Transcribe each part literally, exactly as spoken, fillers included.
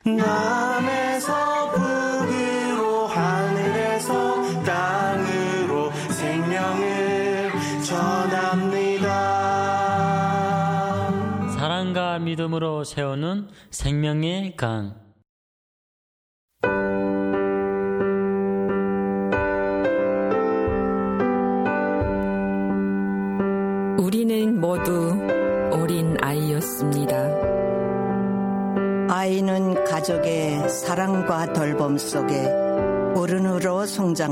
남에서 북으로 하늘에서 땅으로 생명을 전합니다. 사랑과 믿음으로 세우는 생명의 강. 우리는 모두 어린 아이였습니다. 아이는 가족의 사랑과 돌봄 속에 어른으로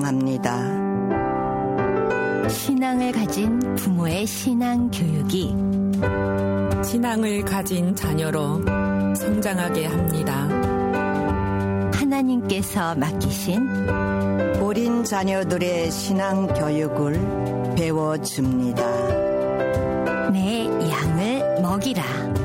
성장합니다. 신앙을 가진 부모의 신앙 교육이 신앙을 가진 자녀로 성장하게 합니다. 하나님께서 맡기신 어린 자녀들의 신앙 교육을 배워줍니다. 내 양을 먹이라.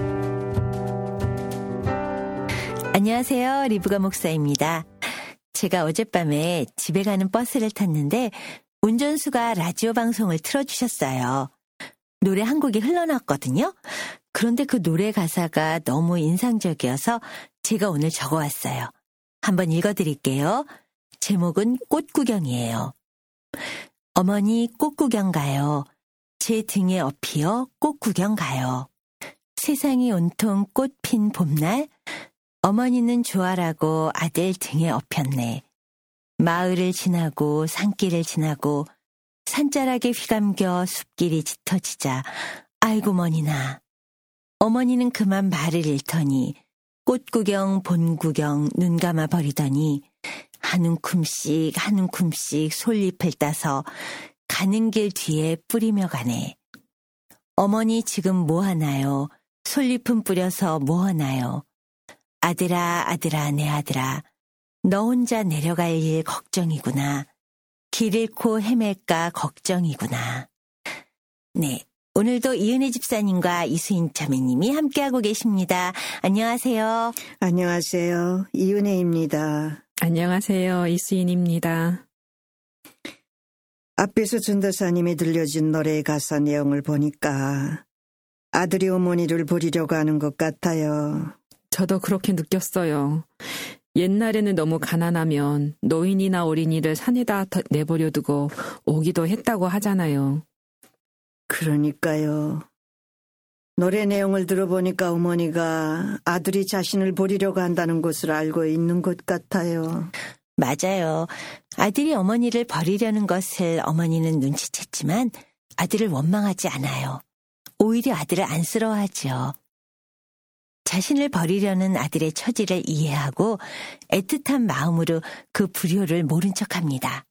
안녕하세요. 리브가 목사입니다. 제가 어젯밤에 집에 가는 버스를 탔는데 운전수가 라디오 방송을 틀어주셨어요. 노래 한 곡이 흘러나왔거든요. 그런데 그 노래 가사가 너무 인상적이어서 제가 오늘 적어왔어요. 한번 읽어드릴게요. 제목은 꽃구경이에요. 어머니 꽃구경 가요. 제 등에 업히어 꽃구경 가요. 세상이 온통 꽃 핀 봄날 어머니는 좋아라고 아들 등에 업혔네. 마을을 지나고 산길을 지나고 산자락에 휘감겨 숲길이 짙어지자 아이고 머니나. 어머니는 그만 말을 잃더니 꽃구경 본구경 눈 감아 버리더니 한 움큼씩 한 움큼씩 솔잎을 따서 가는 길 뒤에 뿌리며 가네. 어머니 지금 뭐 하나요? 솔잎은 뿌려서 뭐 하나요? 아들아 아들아 내 아들아 너 혼자 내려갈 일 걱정이구나. 길 잃고 헤맬까 걱정이구나. 네, 오늘도 이은혜 집사님과 이수인 자매님이 함께하고 계십니다. 안녕하세요. 안녕하세요. 이은혜입니다. 안녕하세요. 이수인입니다. 앞에서 전도사님이 들려준 노래의 가사 내용을 보니까 아들이 어머니를 버리려고 하는 것 같아요. 저도 그렇게 느꼈어요. 옛날에는 너무 가난하면 노인이나 어린이를 산에다 내버려 두고 오기도 했다고 하잖아요. 그러니까요. 노래 내용을 들어보니까 어머니가 아들이 자신을 버리려고 한다는 것을 알고 있는 것 같아요. 맞아요. 아들이 어머니를 버리려는 것을 어머니는 눈치챘지만 아들을 원망하지 않아요. 오히려 아들을 안쓰러워하죠. 자신을 버리려는 아들의 처지를 이해하고 애틋한 마음으로 그 불효를 모른 척합니다.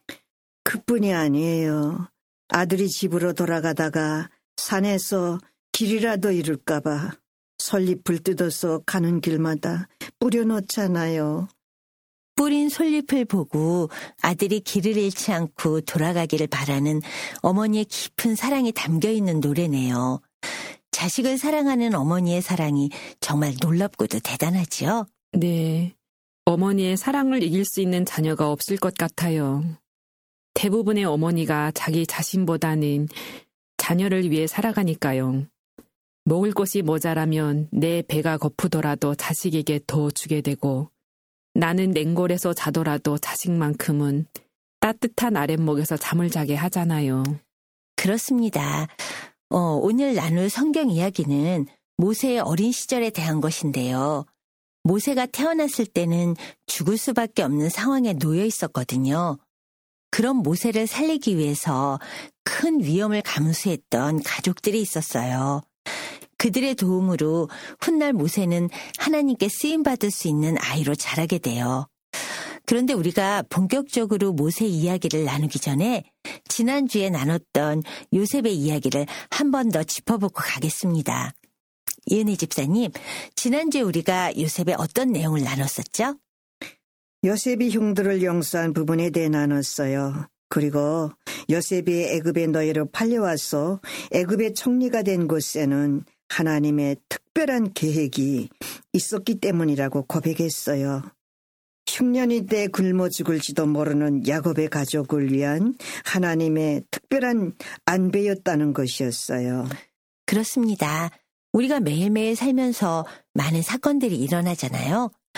그뿐이 아니에요. 아들이 집으로 돌아가다가 산에서 길이라도 잃을까 봐 솔잎을 뜯어서 가는 길마다 뿌려놓잖아요. 뿌린 솔잎을 보고 아들이 길을 잃지 않고 돌아가기를 바라는 어머니의 깊은 사랑이 담겨있는 노래네요. 자식을 사랑하는 어머니의 사랑이 정말 놀랍고도 대단하지요? 네, 어머니의 사랑을 이길 수 있는 자녀가 없을 것 같아요. 대부분의 어머니가 자기 자신보다는 자녀를 위해 살아가니까요. 먹을 것이 모자라면 내 배가 고프더라도 자식에게 더 주게 되고 나는 냉골에서 자더라도 자식만큼은 따뜻한 아랫목에서 잠을 자게 하잖아요. 그렇습니다. 어, 오늘 나눌 성경 이야기는 모세의 어린 시절에 대한 것인데요. 모세가 태어났을 때는 죽을 수밖에 없는 상황에 놓여 있었거든요. 그런 모세를 살리기 위해서 큰 위험을 감수했던 가족들이 있었어요. 그들의 도움으로 훗날 모세는 하나님께 쓰임받을 수 있는 아이로 자라게 돼요. 그런데 우리가 본격적으로 모세 이야기를 나누기 전에 지난주에 나눴던 요셉의 이야기를 한 번 더 짚어보고 가겠습니다. 이은혜 집사님, 지난주에 우리가 요셉의 어떤 내용을 나눴었죠? 요셉이 형들을 용서한 부분에 대해 나눴어요. 그리고 요셉이 애굽의 노예로 팔려와서 애굽의 총리가 된 곳에는 하나님의 특별한 계획이 있었기 때문이라고 고백했어요. 흉년이 때 굶어 죽을지도 모르는 야곱의 가족을 위한 하나님의 특별한 안배였다는 것이었어요. 그렇습니다. 우리가 매일매일 살면서 많은 사건들이 일어나잖아요.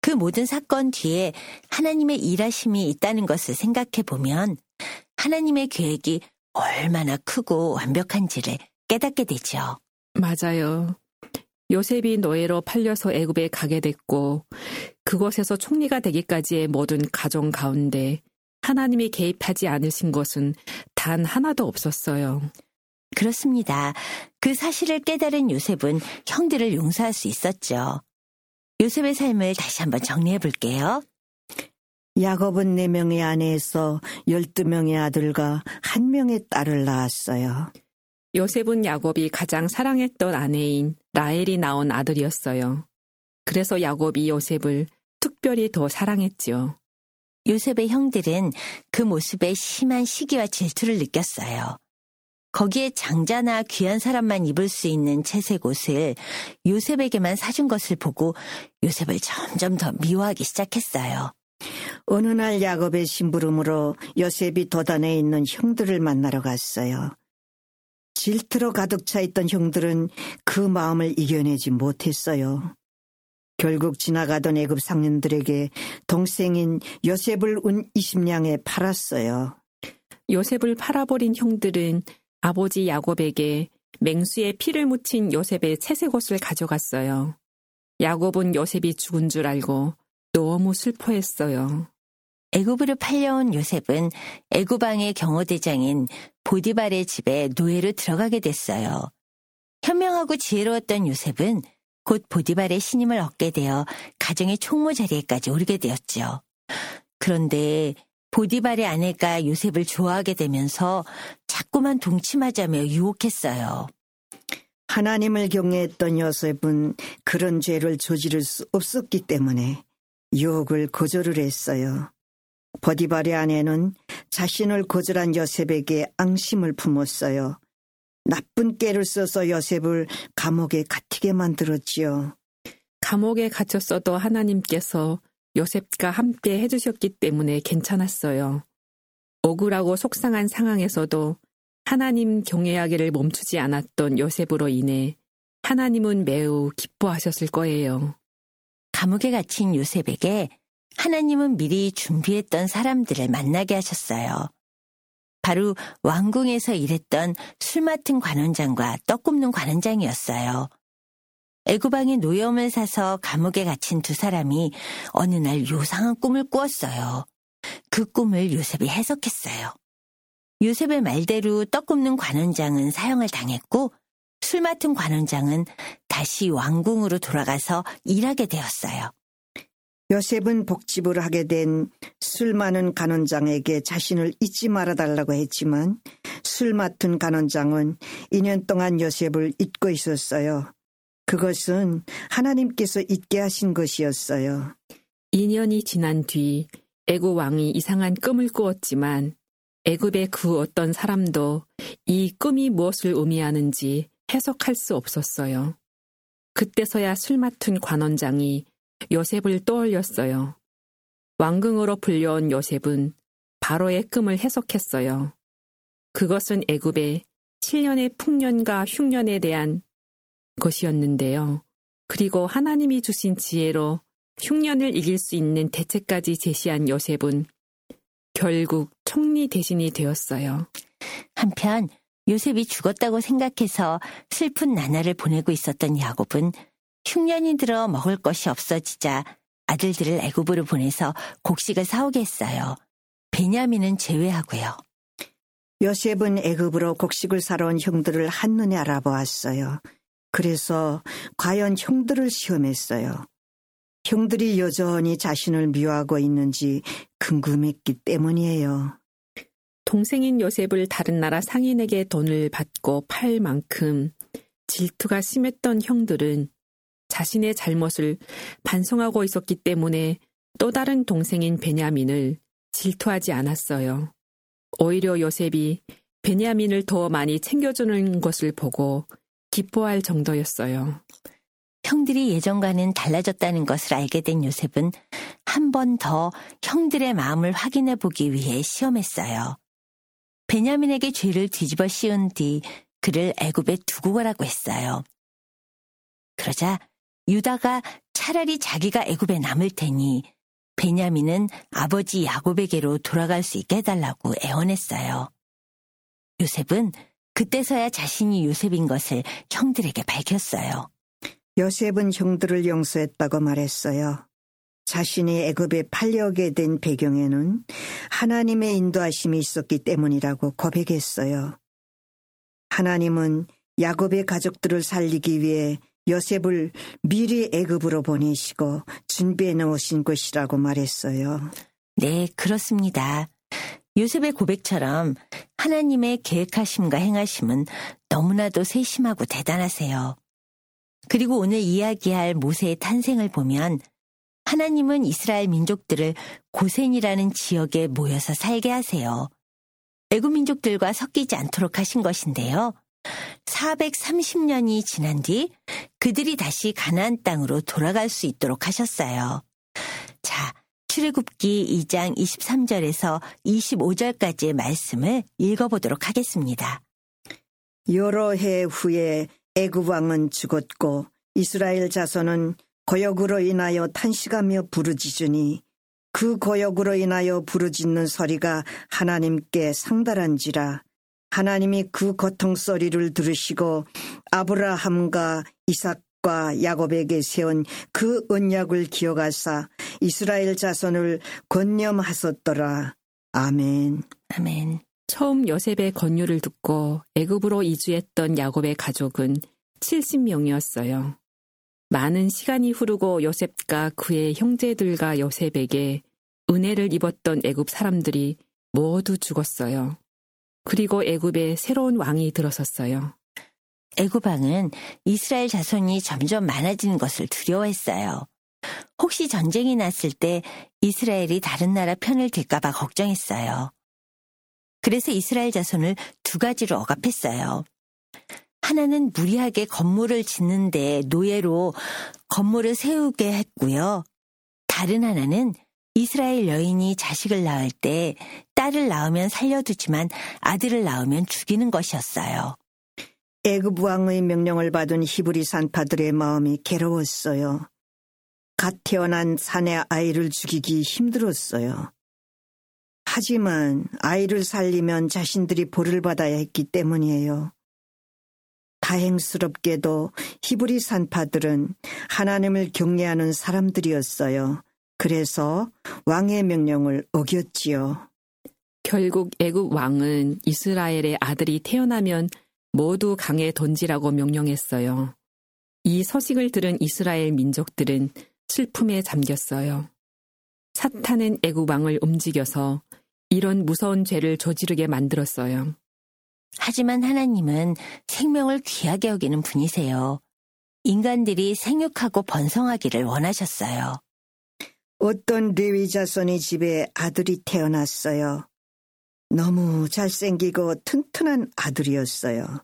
그 모든 사건 뒤에 하나님의 일하심이 있다는 것을 생각해 보면 하나님의 계획이 얼마나 크고 완벽한지를 깨닫게 되죠. 맞아요. 요셉이 노예로 팔려서 애굽에 가게 됐고 그곳에서 총리가 되기까지의 모든 과정 가운데 하나님이 개입하지 않으신 것은 단 하나도 없었어요. 그렇습니다. 그 사실을 깨달은 요셉은 형들을 용서할 수 있었죠. 요셉의 삶을 다시 한번 정리해 볼게요. 야곱은 네 명의 아내에서 열두 명의 아들과 한 명의 딸을 낳았어요. 요셉은 야곱이 가장 사랑했던 아내인 라헬이 낳은 아들이었어요. 그래서 야곱이 요셉을 특별히 더 사랑했죠. 요셉의 형들은 그 모습에 심한 시기와 질투를 느꼈어요. 거기에 장자나 귀한 사람만 입을 수 있는 채색 옷을 요셉에게만 사준 것을 보고 요셉을 점점 더 미워하기 시작했어요. 어느 날 야곱의 심부름으로 요셉이 도단에 있는 형들을 만나러 갔어요. 질투로 가득 차 있던 형들은 그 마음을 이겨내지 못했어요. 결국 지나가던 애굽 상인들에게 동생인 요셉을 운 이십 냥에 팔았어요. 요셉을 팔아버린 형들은 아버지 야곱에게 맹수에 피를 묻힌 요셉의 채색 옷을 가져갔어요. 야곱은 요셉이 죽은 줄 알고 너무 슬퍼했어요. 애굽으로 팔려온 요셉은 애굽 왕의 경호대장인 보디발의 집에 노예로 들어가게 됐어요. 현명하고 지혜로웠던 요셉은 곧 보디발의 신임을 얻게 되어 가정의 총무 자리에까지 오르게 되었죠. 그런데 보디발의 아내가 요셉을 좋아하게 되면서 자꾸만 동침하자며 유혹했어요. 하나님을 경외했던 요셉은 그런 죄를 저지를 수 없었기 때문에 유혹을 거절을 했어요. 보디발의 아내는 자신을 거절한 요셉에게 앙심을 품었어요. 나쁜 깨를 써서 요셉을 감옥에 갇히게 만들었지요. 감옥에 갇혔어도 하나님께서 요셉과 함께 해주셨기 때문에 괜찮았어요. 억울하고 속상한 상황에서도 하나님 경외하기를 멈추지 않았던 요셉으로 인해 하나님은 매우 기뻐하셨을 거예요. 감옥에 갇힌 요셉에게 하나님은 미리 준비했던 사람들을 만나게 하셨어요. 바로 왕궁에서 일했던 술 맡은 관원장과 떡 굽는 관원장이었어요. 애굽왕이 노여움을 사서 감옥에 갇힌 두 사람이 어느 날 요상한 꿈을 꾸었어요. 그 꿈을 요셉이 해석했어요. 요셉의 말대로 떡 굽는 관원장은 사형을 당했고 술 맡은 관원장은 다시 왕궁으로 돌아가서 일하게 되었어요. 요셉은 복집을 하게 된 술 많은 간원장에게 자신을 잊지 말아달라고 했지만 술 맡은 간원장은 이 년 동안 요셉을 잊고 있었어요. 그것은 하나님께서 잊게 하신 것이었어요. 이 년이 지난 뒤 애굽 왕이 이상한 꿈을 꾸었지만 애굽의 그 어떤 사람도 이 꿈이 무엇을 의미하는지 해석할 수 없었어요. 그때서야 술 맡은 관원장이 요셉을 떠올렸어요. 왕궁으로 불려온 요셉은 바로의 꿈을 해석했어요. 그것은 애굽의 칠 년의 풍년과 흉년에 대한 것이었는데요. 그리고 하나님이 주신 지혜로 흉년을 이길 수 있는 대책까지 제시한 요셉은 결국 총리 대신이 되었어요. 한편 요셉이 죽었다고 생각해서 슬픈 나날을 보내고 있었던 야곱은 흉년이 들어 먹을 것이 없어지자 아들들을 애굽으로 보내서 곡식을 사오게 했어요. 베냐민은 제외하고요. 요셉은 애굽으로 곡식을 사러 온 형들을 한눈에 알아보았어요. 그래서 과연 형들을 시험했어요. 형들이 여전히 자신을 미워하고 있는지 궁금했기 때문이에요. 동생인 요셉을 다른 나라 상인에게 돈을 받고 팔 만큼 질투가 심했던 형들은 자신의 잘못을 반성하고 있었기 때문에 또 다른 동생인 베냐민을 질투하지 않았어요. 오히려 요셉이 베냐민을 더 많이 챙겨주는 것을 보고 기뻐할 정도였어요. 형들이 예전과는 달라졌다는 것을 알게 된 요셉은 한 번 더 형들의 마음을 확인해 보기 위해 시험했어요. 베냐민에게 죄를 뒤집어 씌운 뒤 그를 애굽에 두고 가라고 했어요. 그러자 유다가 차라리 자기가 애굽에 남을 테니 베냐민은 아버지 야곱에게로 돌아갈 수 있게 해달라고 애원했어요. 요셉은 그때서야 자신이 요셉인 것을 형들에게 밝혔어요. 요셉은 형들을 용서했다고 말했어요. 자신이 애굽에 팔려오게 된 배경에는 하나님의 인도하심이 있었기 때문이라고 고백했어요. 하나님은 야곱의 가족들을 살리기 위해 요셉을 미리 애굽으로 보내시고 준비해 놓으신 것이라고 말했어요. 네, 그렇습니다. 요셉의 고백처럼 하나님의 계획하심과 행하심은 너무나도 세심하고 대단하세요. 그리고 오늘 이야기할 모세의 탄생을 보면 하나님은 이스라엘 민족들을 고센이라는 지역에 모여서 살게 하세요. 애굽 민족들과 섞이지 않도록 하신 것인데요. 사백삼십 년이 지난 뒤 그들이 다시 가나안 땅으로 돌아갈 수 있도록 하셨어요. 자, 출애굽기 이 장 이십삼 절에서 이십오 절까지의 말씀을 읽어보도록 하겠습니다. 여러 해 후에 애굽 왕은 죽었고 이스라엘 자손은 고역으로 인하여 탄식하며 부르짖으니 그 고역으로 인하여 부르짖는 소리가 하나님께 상달한지라. 하나님이 그 고통 소리를 들으시고 아브라함과 이삭과 야곱에게 세운 그 언약을 기억하사 이스라엘 자손을 권념하셨더라. 아멘. 아멘. 처음 요셉의 권유를 듣고 애굽으로 이주했던 야곱의 가족은 칠십 명이었어요. 많은 시간이 흐르고 요셉과 그의 형제들과 요셉에게 은혜를 입었던 애굽 사람들이 모두 죽었어요. 그리고 애굽에 새로운 왕이 들어섰어요. 애굽 왕은 이스라엘 자손이 점점 많아지는 것을 두려워했어요. 혹시 전쟁이 났을 때 이스라엘이 다른 나라 편을 들까 봐 걱정했어요. 그래서 이스라엘 자손을 두 가지로 억압했어요. 하나는 무리하게 건물을 짓는데 노예로 건물을 세우게 했고요. 다른 하나는 이스라엘 여인이 자식을 낳을 때 딸을 낳으면 살려두지만 아들을 낳으면 죽이는 것이었어요. 애굽 왕의 명령을 받은 히브리 산파들의 마음이 괴로웠어요. 갓 태어난 사내 아이를 죽이기 힘들었어요. 하지만 아이를 살리면 자신들이 벌을 받아야 했기 때문이에요. 다행스럽게도 히브리 산파들은 하나님을 경외하는 사람들이었어요. 그래서 왕의 명령을 어겼지요. 결국 애굽 왕은 이스라엘의 아들이 태어나면 모두 강에 던지라고 명령했어요. 이 소식을 들은 이스라엘 민족들은 슬픔에 잠겼어요. 사탄은 애굽 왕을 움직여서 이런 무서운 죄를 저지르게 만들었어요. 하지만 하나님은 생명을 귀하게 여기는 분이세요. 인간들이 생육하고 번성하기를 원하셨어요. 어떤 레위 자손의 집에 아들이 태어났어요. 너무 잘생기고 튼튼한 아들이었어요.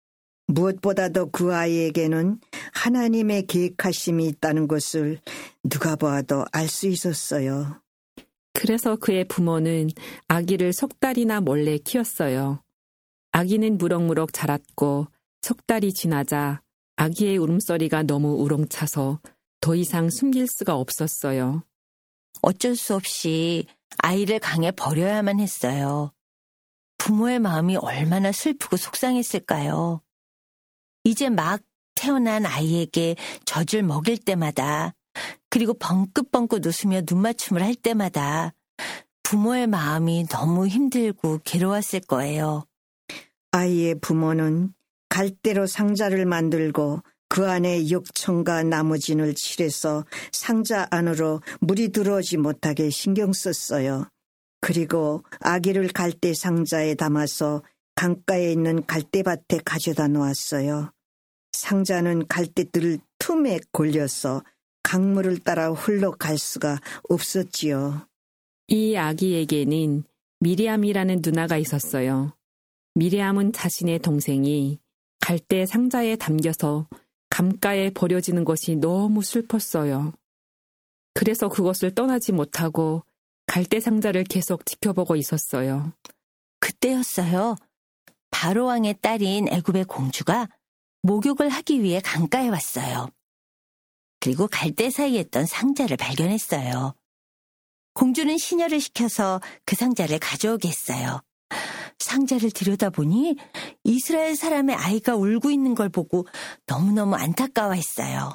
무엇보다도 그 아이에게는 하나님의 계획하심이 있다는 것을 누가 봐도 알 수 있었어요. 그래서 그의 부모는 아기를 석 달이나 몰래 키웠어요. 아기는 무럭무럭 자랐고 석 달이 지나자 아기의 울음소리가 너무 우렁차서 더 이상 숨길 수가 없었어요. 어쩔 수 없이 아이를 강에 버려야만 했어요. 부모의 마음이 얼마나 슬프고 속상했을까요? 이제 막 태어난 아이에게 젖을 먹일 때마다 그리고 벙긋벙긋 웃으며 눈맞춤을 할 때마다 부모의 마음이 너무 힘들고 괴로웠을 거예요. 아이의 부모는 갈대로 상자를 만들고 그 안에 욕청과 나무진을 칠해서 상자 안으로 물이 들어오지 못하게 신경 썼어요. 그리고 아기를 갈대 상자에 담아서 강가에 있는 갈대밭에 가져다 놓았어요. 상자는 갈대들 틈에 걸려서 강물을 따라 흘러갈 수가 없었지요. 이 아기에게는 미리암이라는 누나가 있었어요. 미리암은 자신의 동생이 갈대 상자에 담겨서 강가에 버려지는 것이 너무 슬펐어요. 그래서 그것을 떠나지 못하고 갈대 상자를 계속 지켜보고 있었어요. 그때였어요. 바로왕의 딸인 애굽의 공주가 목욕을 하기 위해 강가에 왔어요. 그리고 갈대 사이에 있던 상자를 발견했어요. 공주는 시녀를 시켜서 그 상자를 가져오게 했어요. 상자를 들여다보니 이스라엘 사람의 아이가 울고 있는 걸 보고 너무너무 안타까워했어요.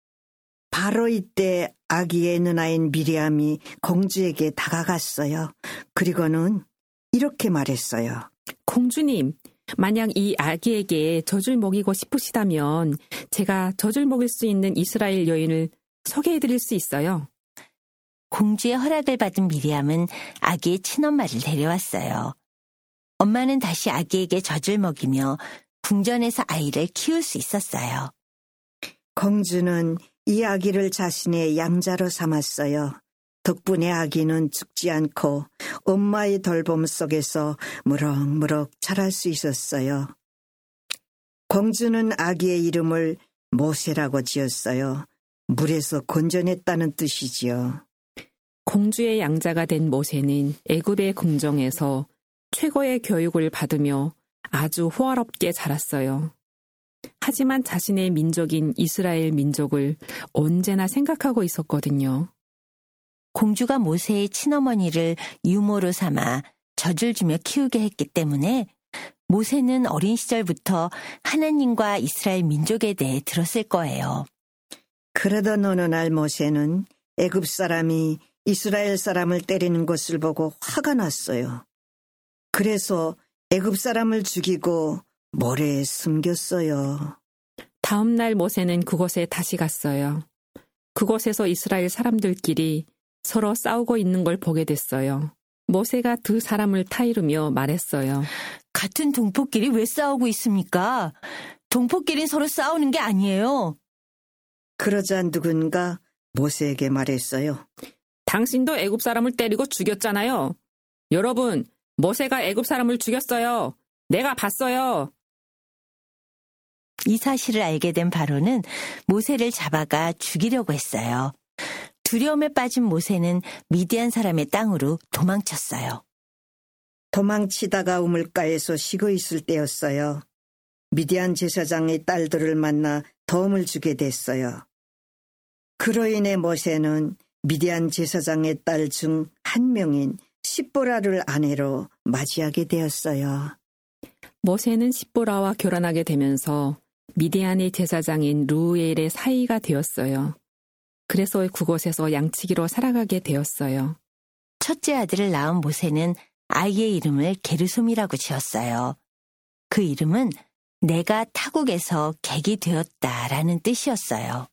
바로 이때 아기의 누나인 미리암이 공주에게 다가갔어요. 그리고는 이렇게 말했어요. 공주님, 만약 이 아기에게 젖을 먹이고 싶으시다면 제가 젖을 먹일 수 있는 이스라엘 여인을 소개해드릴 수 있어요. 공주의 허락을 받은 미리암은 아기의 친엄마를 데려왔어요. 엄마는 다시 아기에게 젖을 먹이며 궁전에서 아이를 키울 수 있었어요. 공주는 이 아기를 자신의 양자로 삼았어요. 덕분에 아기는 죽지 않고 엄마의 돌봄 속에서 무럭무럭 자랄 수 있었어요. 공주는 아기의 이름을 모세라고 지었어요. 물에서 건져냈다는 뜻이지요. 공주의 양자가 된 모세는 애굽의 궁정에서 최고의 교육을 받으며 아주 호화롭게 자랐어요. 하지만 자신의 민족인 이스라엘 민족을 언제나 생각하고 있었거든요. 공주가 모세의 친어머니를 유모로 삼아 젖을 주며 키우게 했기 때문에 모세는 어린 시절부터 하나님과 이스라엘 민족에 대해 들었을 거예요. 그러던 어느 날 모세는 애굽 사람이 이스라엘 사람을 때리는 것을 보고 화가 났어요. 그래서 애굽 사람을 죽이고 모래에 숨겼어요. 다음 날 모세는 그곳에 다시 갔어요. 그곳에서 이스라엘 사람들끼리 서로 싸우고 있는 걸 보게 됐어요. 모세가 두 사람을 타이르며 말했어요. 같은 동포끼리 왜 싸우고 있습니까? 동포끼리는 서로 싸우는 게 아니에요. 그러자 누군가 모세에게 말했어요. 당신도 애굽 사람을 때리고 죽였잖아요. 여러분, 모세가 애굽 사람을 죽였어요. 내가 봤어요. 이 사실을 알게 된 바로는 모세를 잡아가 죽이려고 했어요. 두려움에 빠진 모세는 미디안 사람의 땅으로 도망쳤어요. 도망치다가 우물가에서 쉬고 있을 때였어요. 미디안 제사장의 딸들을 만나 도움을 주게 됐어요. 그로 인해 모세는 미디안 제사장의 딸 중 한 명인 십보라를 아내로 맞이하게 되었어요. 모세는 십보라와 결혼하게 되면서 미디안의 제사장인 루엘의 사이가 되었어요. 그래서 그곳에서 양치기로 살아가게 되었어요. 첫째 아들을 낳은 모세는 아이의 이름을 게르솜이라고 지었어요. 그 이름은 내가 타국에서 객이 되었다라는 뜻이었어요.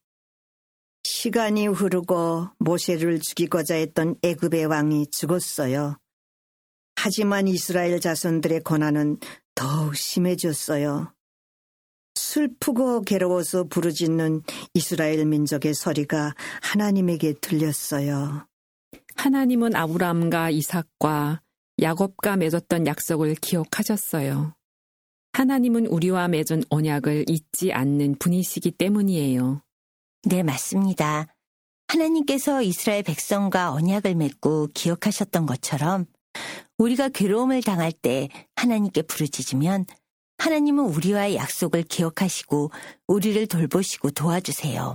시간이 흐르고 모세를 죽이고자 했던 애굽의 왕이 죽었어요. 하지만 이스라엘 자손들의 고난은 더욱 심해졌어요. 슬프고 괴로워서 부르짖는 이스라엘 민족의 소리가 하나님에게 들렸어요. 하나님은 아브라함과 이삭과 야곱과 맺었던 약속을 기억하셨어요. 하나님은 우리와 맺은 언약을 잊지 않는 분이시기 때문이에요. 네, 맞습니다. 하나님께서 이스라엘 백성과 언약을 맺고 기억하셨던 것처럼 우리가 괴로움을 당할 때 하나님께 부르짖으면 하나님은 우리와의 약속을 기억하시고 우리를 돌보시고 도와주세요.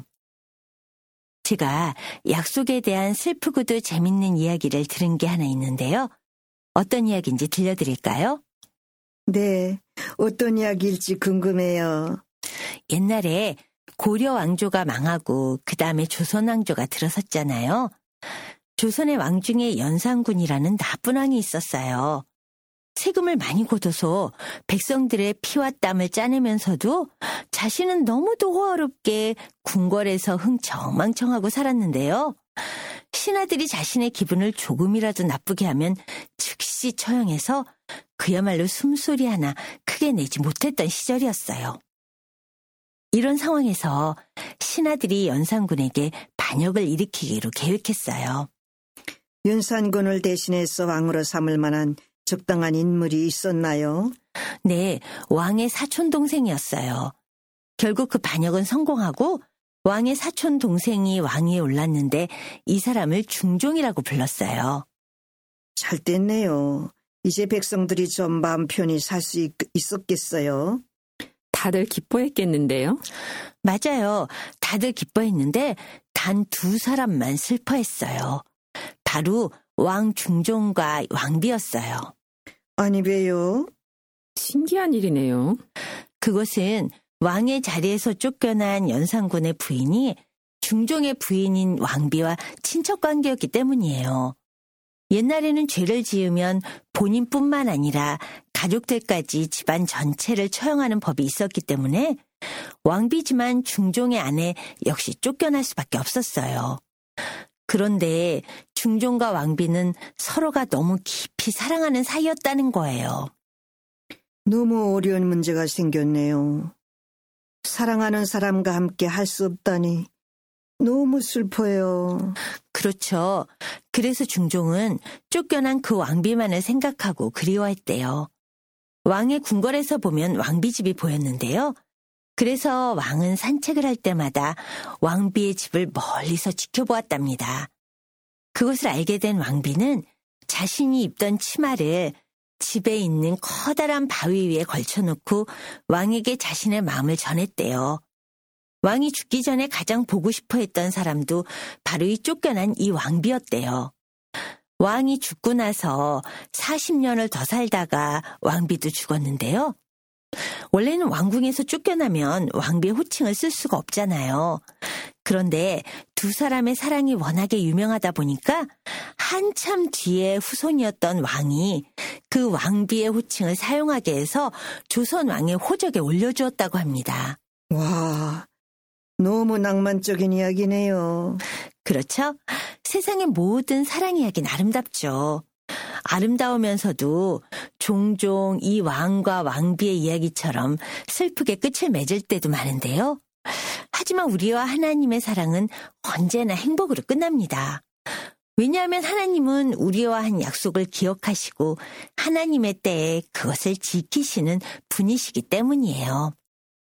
제가 약속에 대한 슬프고도 재밌는 이야기를 들은 게 하나 있는데요. 어떤 이야기인지 들려드릴까요? 네, 어떤 이야기일지 궁금해요. 옛날에 고려 왕조가 망하고 그 다음에 조선 왕조가 들어섰잖아요. 조선의 왕 중에 연산군이라는 나쁜 왕이 있었어요. 세금을 많이 걷어서 백성들의 피와 땀을 짜내면서도 자신은 너무도 호화롭게 궁궐에서 흥청망청하고 살았는데요. 신하들이 자신의 기분을 조금이라도 나쁘게 하면 즉시 처형해서 그야말로 숨소리 하나 크게 내지 못했던 시절이었어요. 이런 상황에서 신하들이 연산군에게 반역을 일으키기로 계획했어요. 연산군을 대신해서 왕으로 삼을 만한 적당한 인물이 있었나요? 네, 왕의 사촌 동생이었어요. 결국 그 반역은 성공하고 왕의 사촌 동생이 왕위에 올랐는데 이 사람을 중종이라고 불렀어요. 잘 됐네요. 이제 백성들이 좀 마음 편히 살 수 있었겠어요. 다들 기뻐했겠는데요? 맞아요. 다들 기뻐했는데 단 두 사람만 슬퍼했어요. 바로 왕 중종과 왕비였어요. 아니 왜요? 신기한 일이네요. 그것은 왕의 자리에서 쫓겨난 연산군의 부인이 중종의 부인인 왕비와 친척 관계였기 때문이에요. 옛날에는 죄를 지으면 본인뿐만 아니라 가족들까지 집안 전체를 처형하는 법이 있었기 때문에 왕비지만 중종의 아내 역시 쫓겨날 수밖에 없었어요. 그런데 중종과 왕비는 서로가 너무 깊이 사랑하는 사이였다는 거예요. 너무 어려운 문제가 생겼네요. 사랑하는 사람과 함께 할 수 없다니 너무 슬퍼요. 그렇죠. 그래서 중종은 쫓겨난 그 왕비만을 생각하고 그리워했대요. 왕의 궁궐에서 보면 왕비 집이 보였는데요. 그래서 왕은 산책을 할 때마다 왕비의 집을 멀리서 지켜보았답니다. 그것을 알게 된 왕비는 자신이 입던 치마를 집에 있는 커다란 바위 위에 걸쳐놓고 왕에게 자신의 마음을 전했대요. 왕이 죽기 전에 가장 보고 싶어 했던 사람도 바로 이 쫓겨난 이 왕비였대요. 왕이 죽고 나서 사십 년을 더 살다가 왕비도 죽었는데요. 원래는 왕궁에서 쫓겨나면 왕비의 호칭을 쓸 수가 없잖아요. 그런데 두 사람의 사랑이 워낙에 유명하다 보니까 한참 뒤에 후손이었던 왕이 그 왕비의 호칭을 사용하게 해서 조선 왕의 호적에 올려주었다고 합니다. 와, 너무 낭만적인 이야기네요. 그렇죠? 세상의 모든 사랑 이야기는 아름답죠. 아름다우면서도 종종 이 왕과 왕비의 이야기처럼 슬프게 끝을 맺을 때도 많은데요. 하지만 우리와 하나님의 사랑은 언제나 행복으로 끝납니다. 왜냐하면 하나님은 우리와 한 약속을 기억하시고 하나님의 때에 그것을 지키시는 분이시기 때문이에요.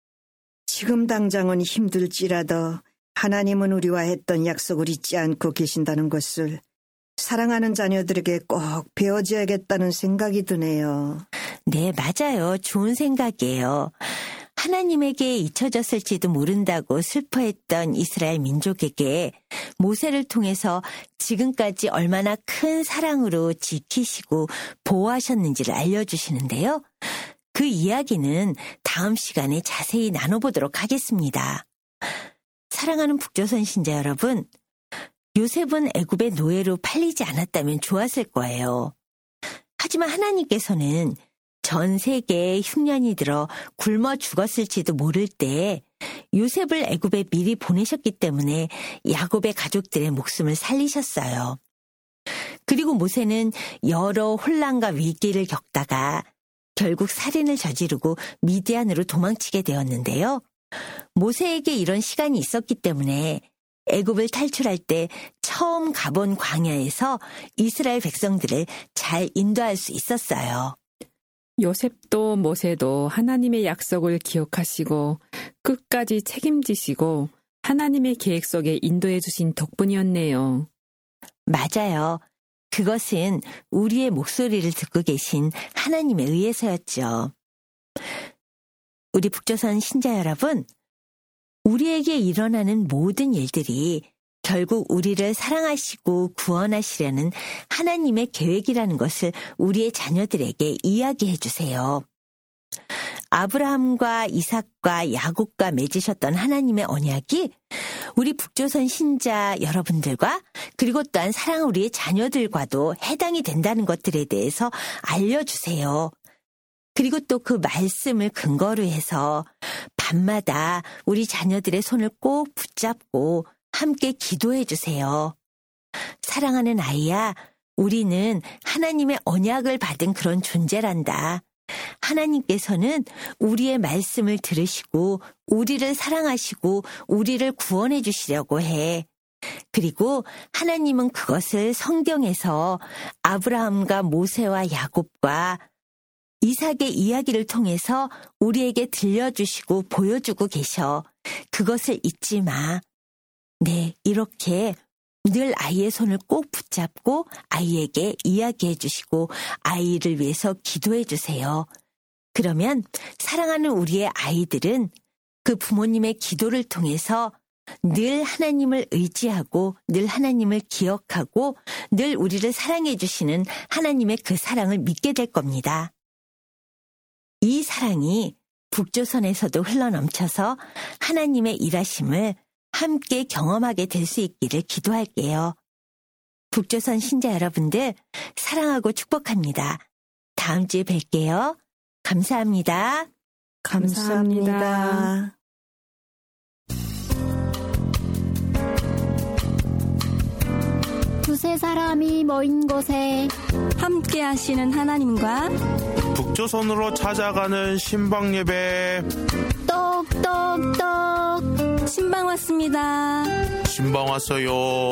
지금 당장은 힘들지라도 하나님은 우리와 했던 약속을 잊지 않고 계신다는 것을 사랑하는 자녀들에게 꼭 배워줘야겠다는 생각이 드네요. 네, 맞아요. 좋은 생각이에요. 하나님에게 잊혀졌을지도 모른다고 슬퍼했던 이스라엘 민족에게 모세를 통해서 지금까지 얼마나 큰 사랑으로 지키시고 보호하셨는지를 알려주시는데요. 그 이야기는 다음 시간에 자세히 나눠보도록 하겠습니다. 사랑하는 북조선 신자 여러분, 요셉은 애굽의 노예로 팔리지 않았다면 좋았을 거예요. 하지만 하나님께서는 전 세계에 흉년이 들어 굶어 죽었을지도 모를 때에 요셉을 애굽에 미리 보내셨기 때문에 야곱의 가족들의 목숨을 살리셨어요. 그리고 모세는 여러 혼란과 위기를 겪다가 결국 살인을 저지르고 미디안으로 도망치게 되었는데요. 모세에게 이런 시간이 있었기 때문에 애굽을 탈출할 때 처음 가본 광야에서 이스라엘 백성들을 잘 인도할 수 있었어요. 요셉도 모세도 하나님의 약속을 기억하시고 끝까지 책임지시고 하나님의 계획 속에 인도해 주신 덕분이었네요. 맞아요. 그것은 우리의 목소리를 듣고 계신 하나님에 의해서였죠. 우리 북조선 신자 여러분, 우리에게 일어나는 모든 일들이 결국 우리를 사랑하시고 구원하시려는 하나님의 계획이라는 것을 우리의 자녀들에게 이야기해 주세요. 아브라함과 이삭과 야곱과 맺으셨던 하나님의 언약이 우리 북조선 신자 여러분들과 그리고 또한 사랑하는 우리의 자녀들과도 해당이 된다는 것들에 대해서 알려주세요. 그리고 또 그 말씀을 근거로 해서 밤마다 우리 자녀들의 손을 꼭 붙잡고 함께 기도해 주세요. 사랑하는 아이야, 우리는 하나님의 언약을 받은 그런 존재란다. 하나님께서는 우리의 말씀을 들으시고 우리를 사랑하시고 우리를 구원해 주시려고 해. 그리고 하나님은 그것을 성경에서 아브라함과 모세와 야곱과 이삭의 이야기를 통해서 우리에게 들려주시고 보여주고 계셔. 그것을 잊지 마. 네, 이렇게 늘 아이의 손을 꼭 붙잡고 아이에게 이야기해 주시고 아이를 위해서 기도해 주세요. 그러면 사랑하는 우리의 아이들은 그 부모님의 기도를 통해서 늘 하나님을 의지하고 늘 하나님을 기억하고 늘 우리를 사랑해 주시는 하나님의 그 사랑을 믿게 될 겁니다. 이 사랑이 북조선에서도 흘러넘쳐서 하나님의 일하심을 함께 경험하게 될 수 있기를 기도할게요. 북조선 신자 여러분들 사랑하고 축복합니다. 다음 주에 뵐게요. 감사합니다. 감사합니다. 두세 사람이 모인 곳에 함께 하시는 하나님과 북조선으로 찾아가는 신방예배. 똑똑똑 신방 왔습니다. 신방 왔어요.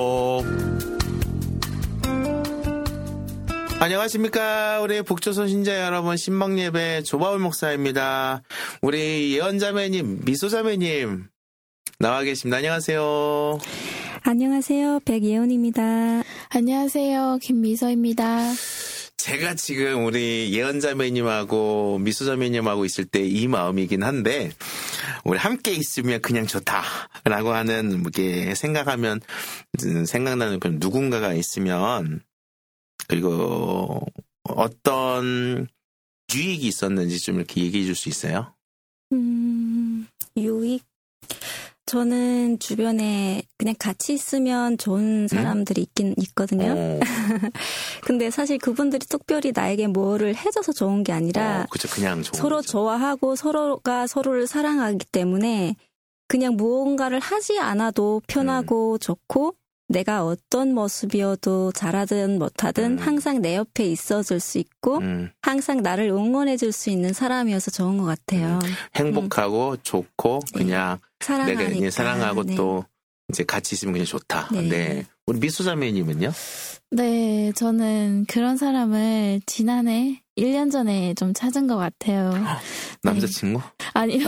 안녕하십니까. 우리 북조선 신자 여러분, 신방예배 조바울 목사입니다. 우리 예언자매님, 미소자매님 나와 계십니다. 안녕하세요. 안녕하세요. 백예원입니다. 안녕하세요. 김미서입니다. 제가 지금 우리 예언자매님하고 미소자매님하고 있을 때 이 마음이긴 한데, 우리 함께 있으면 그냥 좋다라고 하는, 이렇게 생각하면, 생각나는 그런 누군가가 있으면, 그리고 어떤 유익이 있었는지 좀 이렇게 얘기해 줄 수 있어요? 음, 유익? 저는 주변에 그냥 같이 있으면 좋은 사람들이 있긴 있거든요. 어. 근데 사실 그분들이 특별히 나에게 뭐를 해줘서 좋은 게 아니라 어, 그쵸, 그냥 좋은 서로 거죠. 좋아하고 서로가 서로를 사랑하기 때문에 그냥 무언가를 하지 않아도 편하고 음. 좋고 내가 어떤 모습이어도 잘하든 못하든 음. 항상 내 옆에 있어줄 수 있고 음. 항상 나를 응원해줄 수 있는 사람이어서 좋은 것 같아요. 행복하고 음. 좋고 그냥 사랑하니까. 내가 이제 사랑하고 네. 또 이제 같이 있으면 그냥 좋다. 네. 네. 우리 미소자매님은요? 네, 저는 그런 사람을 지난해 일 년 전에 좀 찾은 것 같아요. 남자친구? 네. 아니요.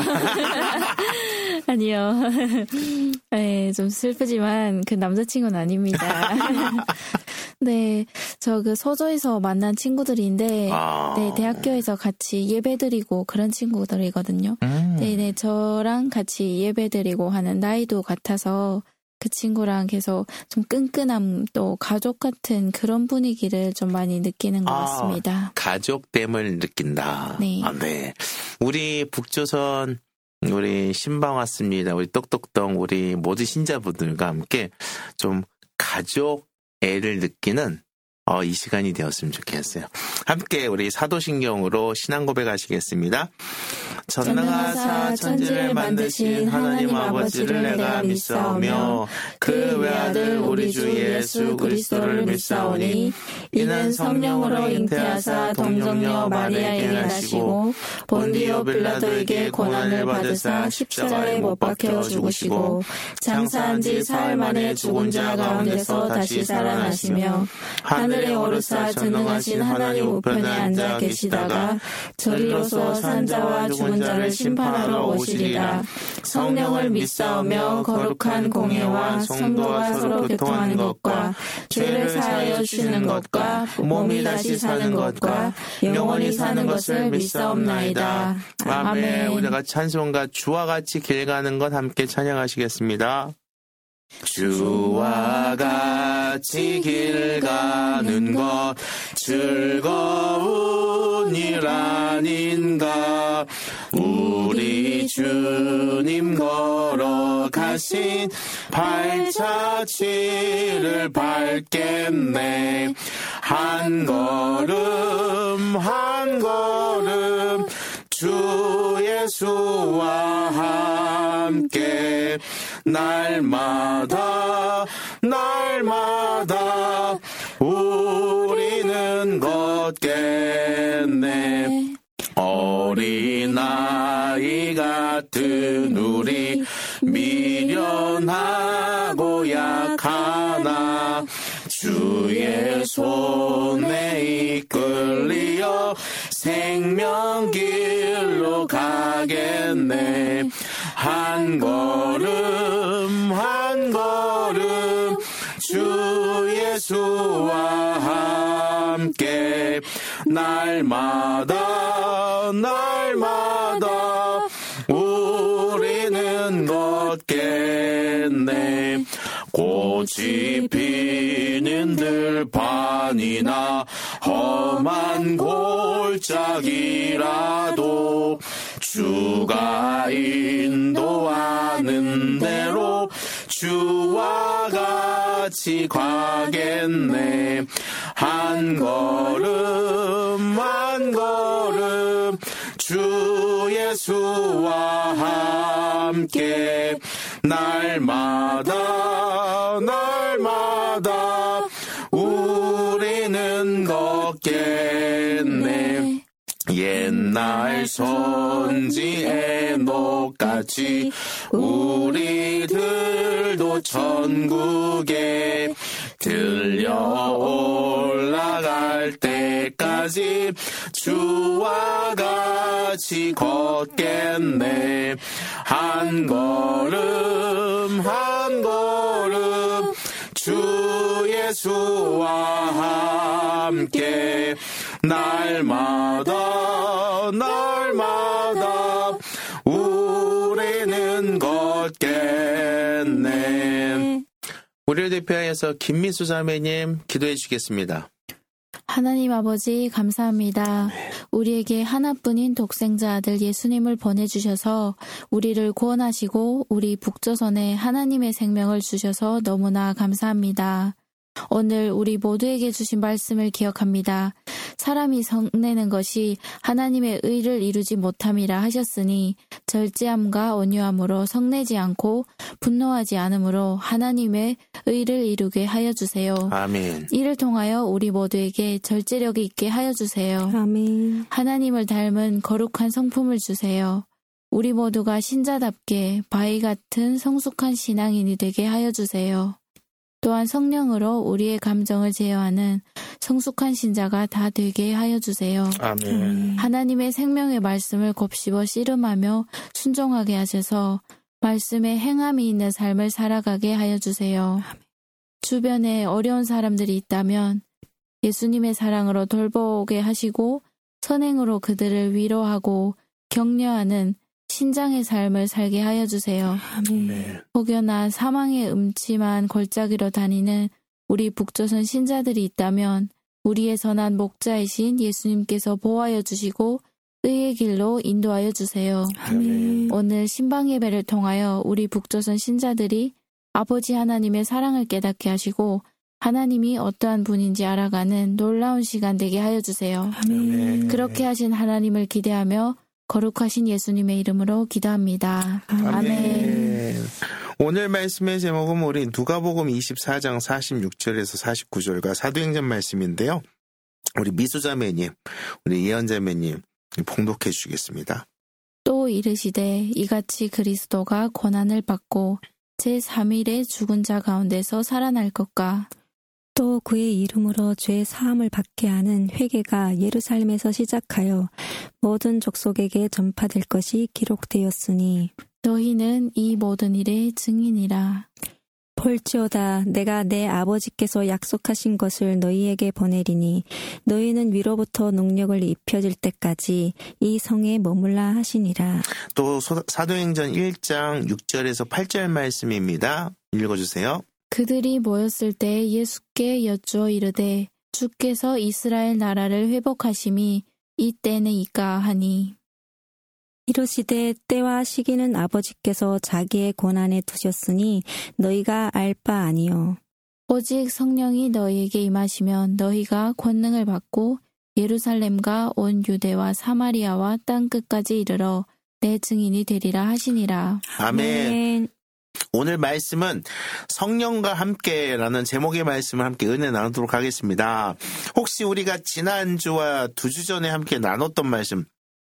아니요. 네, 좀 슬프지만 그 남자친구는 아닙니다. 네, 저 그 서저에서 만난 친구들인데, 아. 네, 대학교에서 같이 예배드리고 그런 친구들이거든요. 음. 네, 네, 저랑 같이 예배드리고 하는 나이도 같아서 그 친구랑 계속 좀 끈끈함 또 가족 같은 그런 분위기를 좀 많이 느끼는 것 아, 같습니다. 가족됨을 느낀다. 네. 아, 네. 우리 북조선 우리 신방 왔습니다. 우리 똑똑똑 우리 모든 신자분들과 함께 좀 가족 애를 느끼는 어, 이 시간이 되었으면 좋겠어요. 함께 우리 사도신경으로 신앙 고백하시겠습니다. 전능하사 천지를 만드신 하나님 아버지를 내가 믿사오며 그 외아들 우리 주 예수 그리스도를 믿사오니 이는 성령으로 잉태하사 동정녀 마리아에게 나시고 본디오 빌라도에게 고난을 받으사 십자가에 못 박혀 죽으시고 장사한 지 사흘 만에 죽은 자 가운데서 다시 살아나시며 하늘에 오르사 전능하신 하나님 우편에 앉아 계시다가 저리로서 산자와 죽은 자를 심판하러 오시리라. 성령을 믿사오며 거룩한 공예와 성도가 서로 교통하는 것과 죄를 사하여 주시는 것과 몸이 다시 사는 것과 영원히 사는 것을 믿사옵나이다. 아멘. 우리 같이 찬송가 주와 같이 길 가는 것 함께 찬양하시겠습니다. 주와 같이 길 가는 것 즐거운 일 아닌가. 우리 주님 걸어가신 발자취를 밟겠네. 한 걸음 한 걸음 주 예수와 함께 날마다 날마다 우리는 걷겠네. 어린아이 같은 우리 미련하고 약하나 주의 손에 이끌리어 생명길로 가겠네. 한 걸음 한 걸음 주 예수와 함께 날마다 날마다 우리는 걷겠네. 꽃이 피는 들판이나 험한 골짜기라도 주가 인도하는 대로 주와 같이 가겠네. 한 걸음 한 걸음 주 예수와 함께 날마다 날마다 우리는 걷겠네. 옛날 선지 에녹같이 우리들도 천국에 들려 올라갈 때까지 주와 같이 걷겠네. 한 걸음 한 걸음 주 예수와 함께 날마다 날마다 우리는 걷겠네. 우리를 대표하여서 김미수 자매님 기도해 주시겠습니다. 하나님 아버지 감사합니다. 우리에게 하나뿐인 독생자 아들 예수님을 보내주셔서 우리를 구원하시고 우리 북조선에 하나님의 생명을 주셔서 너무나 감사합니다. 오늘 우리 모두에게 주신 말씀을 기억합니다. 사람이 성내는 것이 하나님의 의를 이루지 못함이라 하셨으니 절제함과 온유함으로 성내지 않고 분노하지 않으므로 하나님의 의를 이루게 하여 주세요. 아멘. 이를 통하여 우리 모두에게 절제력이 있게 하여 주세요. 아멘. 하나님을 닮은 거룩한 성품을 주세요. 우리 모두가 신자답게 바위 같은 성숙한 신앙인이 되게 하여 주세요. 또한 성령으로 우리의 감정을 제어하는 성숙한 신자가 다 되게 하여 주세요. 아멘. 하나님의 생명의 말씀을 곱씹어 씨름하며 순종하게 하셔서 말씀에 행함이 있는 삶을 살아가게 하여 주세요. 주변에 어려운 사람들이 있다면 예수님의 사랑으로 돌보게 하시고 선행으로 그들을 위로하고 격려하는 신장의 삶을 살게 하여 주세요. 아멘. 혹여나 사망의 음침한 골짜기로 다니는 우리 북조선 신자들이 있다면 우리의 선한 목자이신 예수님께서 보호하여 주시고 의의 길로 인도하여 주세요. 아멘. 오늘 신방 예배를 통하여 우리 북조선 신자들이 아버지 하나님의 사랑을 깨닫게 하시고 하나님이 어떠한 분인지 알아가는 놀라운 시간 되게 하여 주세요. 아멘. 그렇게 하신 하나님을 기대하며 거룩하신 예수님의 이름으로 기도합니다. 아멘. 아멘. 오늘 말씀의 제목은 우리 누가복음 이십사 장 사십육 절에서 사십구 절과 사도행전 말씀인데요. 우리 미수자매님, 우리 예언자매님 봉독해 주시겠습니다. 또 이르시되 이같이 그리스도가 고난을 받고 제삼 일에 죽은 자 가운데서 살아날 것과 또 그의 이름으로 죄 사함을 받게 하는 회개가 예루살렘에서 시작하여 모든 족속에게 전파될 것이 기록되었으니 너희는 이 모든 일의 증인이라. 볼지어다 내가 내 아버지께서 약속하신 것을 너희에게 보내리니 너희는 위로부터 능력을 입혀질 때까지 이 성에 머물라 하시니라. 또 사도행전 일 장 육 절에서 팔 절 말씀입니다. 읽어주세요. 그들이 모였을 때 예수께 여쭈어 이르되 주께서 이스라엘 나라를 회복하심이 이때니까 하니 이르시되 때와 시기는 아버지께서 자기의 권한에 두셨으니 너희가 알 바 아니요. 오직 성령이 너희에게 임하시면 너희가 권능을 받고 예루살렘과 온 유대와 사마리아와 땅끝까지 이르러 내 증인이 되리라 하시니라. 아멘. 아멘. 오늘 말씀은 성령과 함께라는 제목의 말씀을 함께 은혜 나누도록 하겠습니다. 혹시 우리가 지난주와 두 주 전에 함께 나눴던 말씀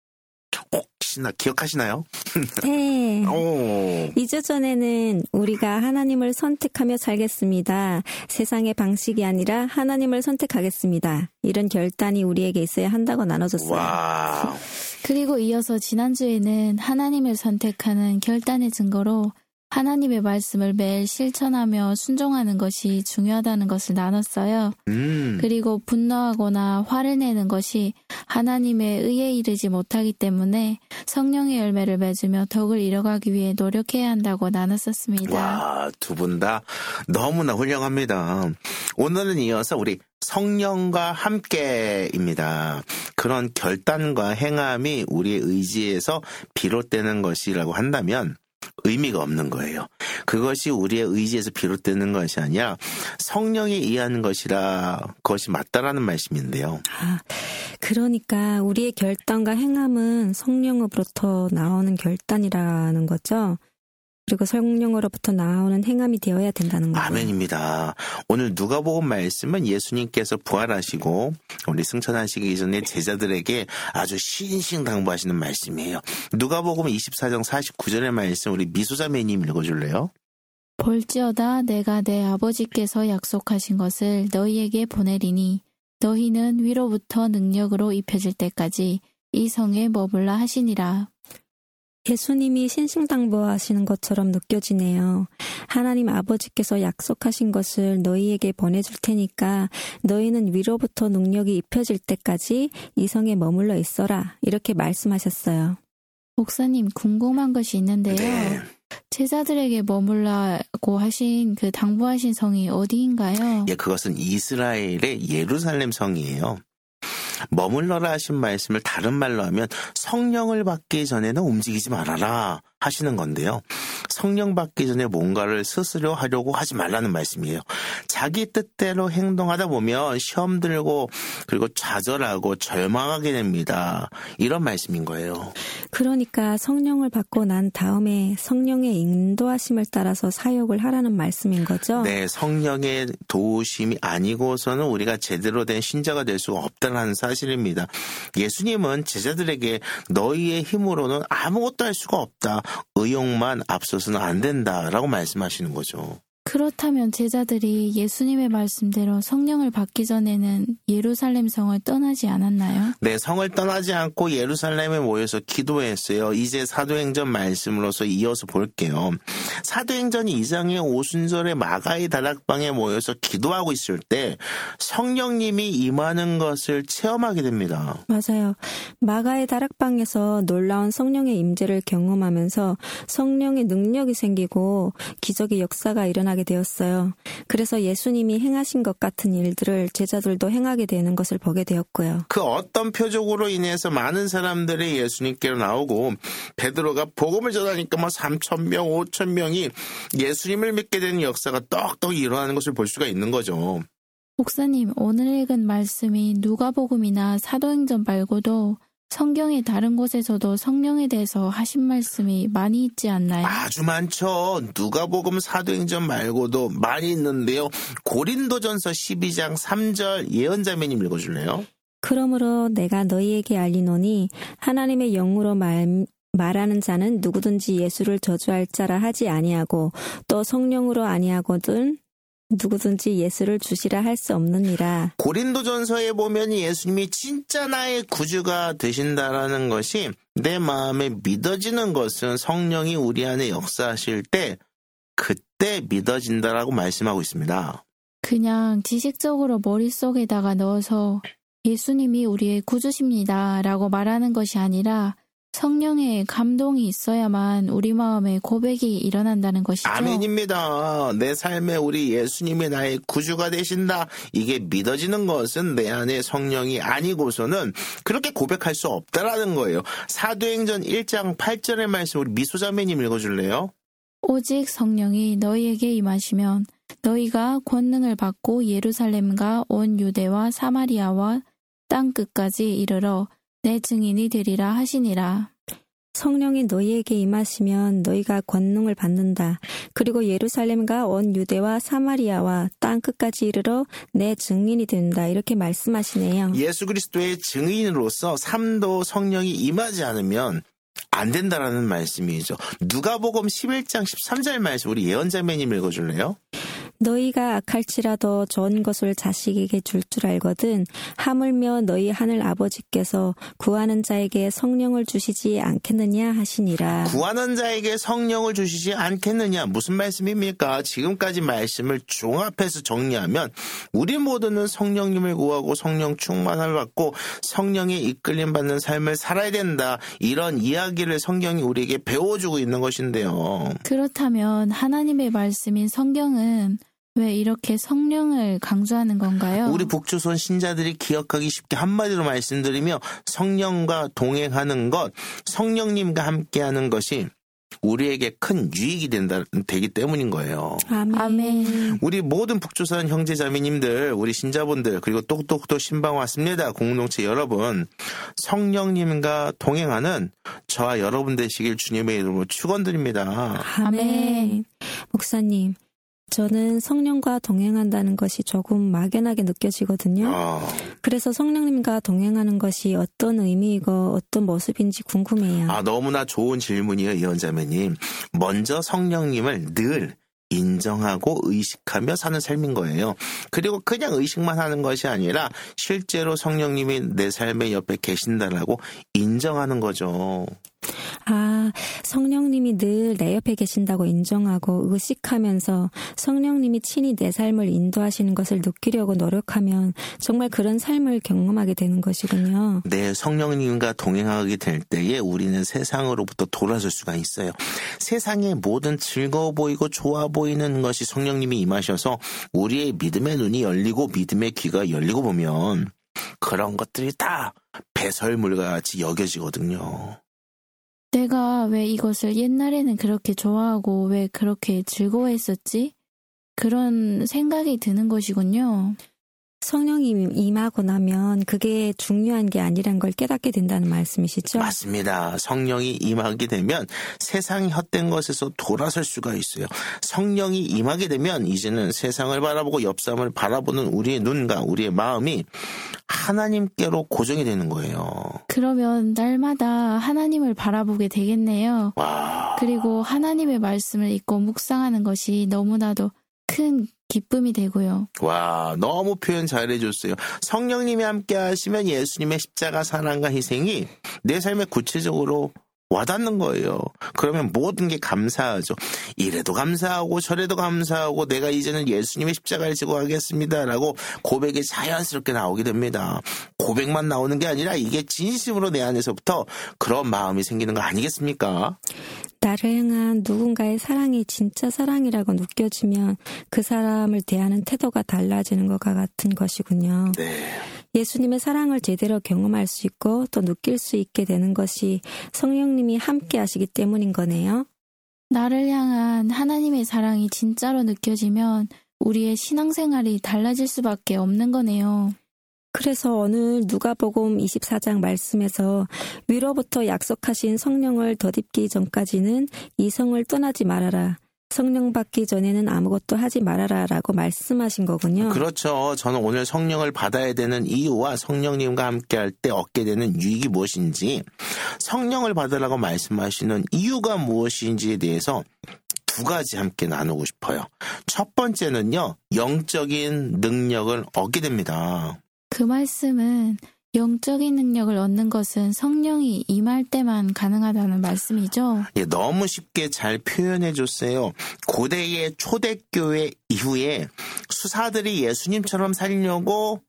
혹시나 기억하시나요? 네. 오. 이 주 전에는 우리가 하나님을 선택하며 살겠습니다. 세상의 방식이 아니라 하나님을 선택하겠습니다. 이런 결단이 우리에게 있어야 한다고 나눠줬어요. 와. 그리고 이어서 지난주에는 하나님을 선택하는 결단의 증거로 하나님의 말씀을 매일 실천하며 순종하는 것이 중요하다는 것을 나눴어요. 음. 그리고 분노하거나 화를 내는 것이 하나님의 의에 이르지 못하기 때문에 성령의 열매를 맺으며 덕을 이뤄가기 위해 노력해야 한다고 나눴었습니다. 와, 두 분 다 너무나 훌륭합니다. 오늘은 이어서 우리 성령과 함께입니다. 그런 결단과 행함이 우리의 의지에서 비롯되는 것이라고 한다면 의미가 없는 거예요. 그것이 우리의 의지에서 비롯되는 것이 아니라 성령에 의한 것이라 그것이 맞다라는 말씀인데요. 아, 그러니까 우리의 결단과 행함은 성령으로부터 나오는 결단이라는 거죠. 그리고 성령으로부터 나오는 행함이 되어야 된다는 거예요. 아멘입니다. 오늘 누가복음 말씀은 예수님께서 부활하시고 우리 승천하시기 이전에 제자들에게 아주 신신당부하시는 말씀이에요. 누가복음 이십사 장 사십구 절의 말씀 우리 미소자매님 읽어줄래요? 볼지어다 내가 내 아버지께서 약속하신 것을 너희에게 보내리니 너희는 위로부터 능력으로 입혀질 때까지 이 성에 머물라 하시니라. 예수님이 신신당부하시는 것처럼 느껴지네요. 하나님 아버지께서 약속하신 것을 너희에게 보내줄 테니까 너희는 위로부터 능력이 입혀질 때까지 이 성에 머물러 있어라. 이렇게 말씀하셨어요. 목사님, 궁금한 것이 있는데요. 네. 제자들에게 머물라고 하신 그 당부하신 성이 어디인가요? 예, 그것은 이스라엘의 예루살렘 성이에요. 머물러라 하신 말씀을 다른 말로 하면 성령을 받기 전에는 움직이지 말아라 하시는 건데요. 성령 받기 전에 뭔가를 스스로 하려고 하지 말라는 말씀이에요. 자기 뜻대로 행동하다 보면 시험 들고 그리고 좌절하고 절망하게 됩니다. 이런 말씀인 거예요. 그러니까 성령을 받고 난 다음에 성령의 인도하심을 따라서 사역을 하라는 말씀인 거죠? 네, 성령의 도우심이 아니고서는 우리가 제대로 된 신자가 될 수가 없다는 사실입니다. 예수님은 제자들에게 너희의 힘으로는 아무것도 할 수가 없다. 의욕만 앞서서는 안 된다라고 말씀하시는 거죠. 그렇다면 제자들이 예수님의 말씀대로 성령을 받기 전에는 예루살렘 성을 떠나지 않았나요? 네, 성을 떠나지 않고 예루살렘에 모여서 기도했어요. 이제 사도행전 말씀으로서 이어서 볼게요. 사도행전 이 장의 오순절에 마가의 다락방에 모여서 기도하고 있을 때 성령님이 임하는 것을 체험하게 됩니다. 맞아요. 마가의 다락방에서 놀라운 성령의 임재를 경험하면서 성령의 능력이 생기고 기적의 역사가 일어나게 되었어요. 그래서 예수님이 행하신 것 같은 일들을 제자들도 행하게 되는 것을 보게 되었고요. 그 어떤 표적으로 인해서 많은 사람들이 예수님께로 나오고 베드로가 복음을 전하니까 뭐 삼천 명, 오천 명이 예수님을 믿게 되는 역사가 떡떡 일어나는 것을 볼 수가 있는 거죠. 목사님, 오늘 읽은 말씀이 누가복음이나 사도행전 말고도 성경의 다른 곳에서도 성령에 대해서 하신 말씀이 많이 있지 않나요? 아주 많죠. 누가복음 사도행전 말고도 많이 있는데요. 고린도전서 십이 장 삼 절 예언자매님 읽어줄래요? 그러므로 내가 너희에게 알리노니 하나님의 영으로 말 말하는 자는 누구든지 예수를 저주할 자라 하지 아니하고 또 성령으로 아니하거든 누구든지 예수를 주시라 할 수 없느니라. 고린도전서에 보면 예수님이 진짜 나의 구주가 되신다라는 것이 내 마음에 믿어지는 것은 성령이 우리 안에 역사하실 때 그때 믿어진다라고 말씀하고 있습니다. 그냥 지식적으로 머릿속에다가 넣어서 예수님이 우리의 구주십니다 라고 말하는 것이 아니라 성령의 감동이 있어야만 우리 마음에 고백이 일어난다는 것이죠. 아멘입니다. 내 삶에 우리 예수님이 나의 구주가 되신다. 이게 믿어지는 것은 내 안에 성령이 아니고서는 그렇게 고백할 수 없다라는 거예요. 사도행전 일 장 팔 절의 말씀 우리 미소자매님 읽어줄래요? 오직 성령이 너희에게 임하시면 너희가 권능을 받고 예루살렘과 온 유대와 사마리아와 땅 끝까지 이르러 내 증인이 되리라 하시니라. 성령이 너희에게 임하시면 너희가 권능을 받는다. 그리고 예루살렘과 온 유대와 사마리아와 땅 끝까지 이르러 내 증인이 된다. 이렇게 말씀하시네요. 예수 그리스도의 증인으로서 삶도 성령이 임하지 않으면 안 된다라는 말씀이죠. 누가복음 십일 장 십삼 절 말씀 우리 예언자매님 읽어줄래요? 너희가 악할지라도 좋은 것을 자식에게 줄 줄 알거든 하물며 너희 하늘 아버지께서 구하는 자에게 성령을 주시지 않겠느냐 하시니라. 구하는 자에게 성령을 주시지 않겠느냐. 무슨 말씀입니까? 지금까지 말씀을 종합해서 정리하면 우리 모두는 성령님을 구하고 성령 충만을 받고 성령의 이끌림 받는 삶을 살아야 된다. 이런 이야기를 성경이 우리에게 배워주고 있는 것인데요. 그렇다면 하나님의 말씀인 성경은 왜 이렇게 성령을 강조하는 건가요? 우리 북조선 신자들이 기억하기 쉽게 한마디로 말씀드리며 성령과 동행하는 것, 성령님과 함께하는 것이 우리에게 큰 유익이 된다, 되기 때문인 거예요. 아멘. 아멘. 우리 모든 북조선 형제자매님들, 우리 신자분들, 그리고 똑똑똑 신방 왔습니다. 공동체 여러분, 성령님과 동행하는 저와 여러분 되시길 주님의 이름으로 축원드립니다. 아멘. 목사님, 저는 성령과 동행한다는 것이 조금 막연하게 느껴지거든요. 어. 그래서 성령님과 동행하는 것이 어떤 의미이고 어떤 모습인지 궁금해요. 아, 너무나 좋은 질문이에요, 이현자매님. 먼저 성령님을 늘 인정하고 의식하며 사는 삶인 거예요. 그리고 그냥 의식만 하는 것이 아니라 실제로 성령님이 내 삶의 옆에 계신다라고 인정하는 거죠. 아, 성령님이 늘 내 옆에 계신다고 인정하고 의식하면서 성령님이 친히 내 삶을 인도하시는 것을 느끼려고 노력하면 정말 그런 삶을 경험하게 되는 것이군요. 네, 성령님과 동행하게 될 때에 우리는 세상으로부터 돌아설 수가 있어요. 세상의 모든 즐거워 보이고 좋아 보이는 것이 성령님이 임하셔서 우리의 믿음의 눈이 열리고 믿음의 귀가 열리고 보면 그런 것들이 다 배설물과 같이 여겨지거든요. 내가 왜 이것을 옛날에는 그렇게 좋아하고 왜 그렇게 즐거워했었지? 그런 생각이 드는 것이군요. 성령이 임하고 나면 그게 중요한 게 아니란 걸 깨닫게 된다는 말씀이시죠? 맞습니다. 성령이 임하게 되면 세상이 헛된 것에서 돌아설 수가 있어요. 성령이 임하게 되면 이제는 세상을 바라보고 옆 사람을 바라보는 우리의 눈과 우리의 마음이 하나님께로 고정이 되는 거예요. 그러면 날마다 하나님을 바라보게 되겠네요. 와. 그리고 하나님의 말씀을 읽고 묵상하는 것이 너무나도 큰 기쁨이 되고요. 와, 너무 표현 잘해줬어요. 성령님이 함께 하시면 예수님의 십자가 사랑과 희생이 내 삶에 구체적으로 와닿는 거예요. 그러면 모든 게 감사하죠. 이래도 감사하고 저래도 감사하고 내가 이제는 예수님의 십자가를 지고 가겠습니다라고 고백이 자연스럽게 나오게 됩니다. 고백만 나오는 게 아니라 이게 진심으로 내 안에서부터 그런 마음이 생기는 거 아니겠습니까? 나를 향한 누군가의 사랑이 진짜 사랑이라고 느껴지면 그 사람을 대하는 태도가 달라지는 것과 같은 것이군요. 네. 예수님의 사랑을 제대로 경험할 수 있고 또 느낄 수 있게 되는 것이 성령님이 함께 하시기 때문인 거네요. 나를 향한 하나님의 사랑이 진짜로 느껴지면 우리의 신앙생활이 달라질 수밖에 없는 거네요. 그래서 오늘 누가복음 이십사 장 말씀에서 위로부터 약속하신 성령을 덧입기 전까지는 이성을 떠나지 말아라. 성령 받기 전에는 아무것도 하지 말아라 라고 말씀하신 거군요. 그렇죠. 저는 오늘 성령을 받아야 되는 이유와 성령님과 함께 할 때 얻게 되는 유익이 무엇인지, 성령을 받으라고 말씀하시는 이유가 무엇인지에 대해서 두 가지 함께 나누고 싶어요. 첫 번째는요, 영적인 능력을 얻게 됩니다. 그 말씀은 영적인 능력을 얻는 것은 성령이 임할 때만 가능하다는 말씀이죠. 예, 너무 쉽게 잘 표현해 줬어요. 고대의 초대교회 이후에 수사들이 예수님처럼 살려고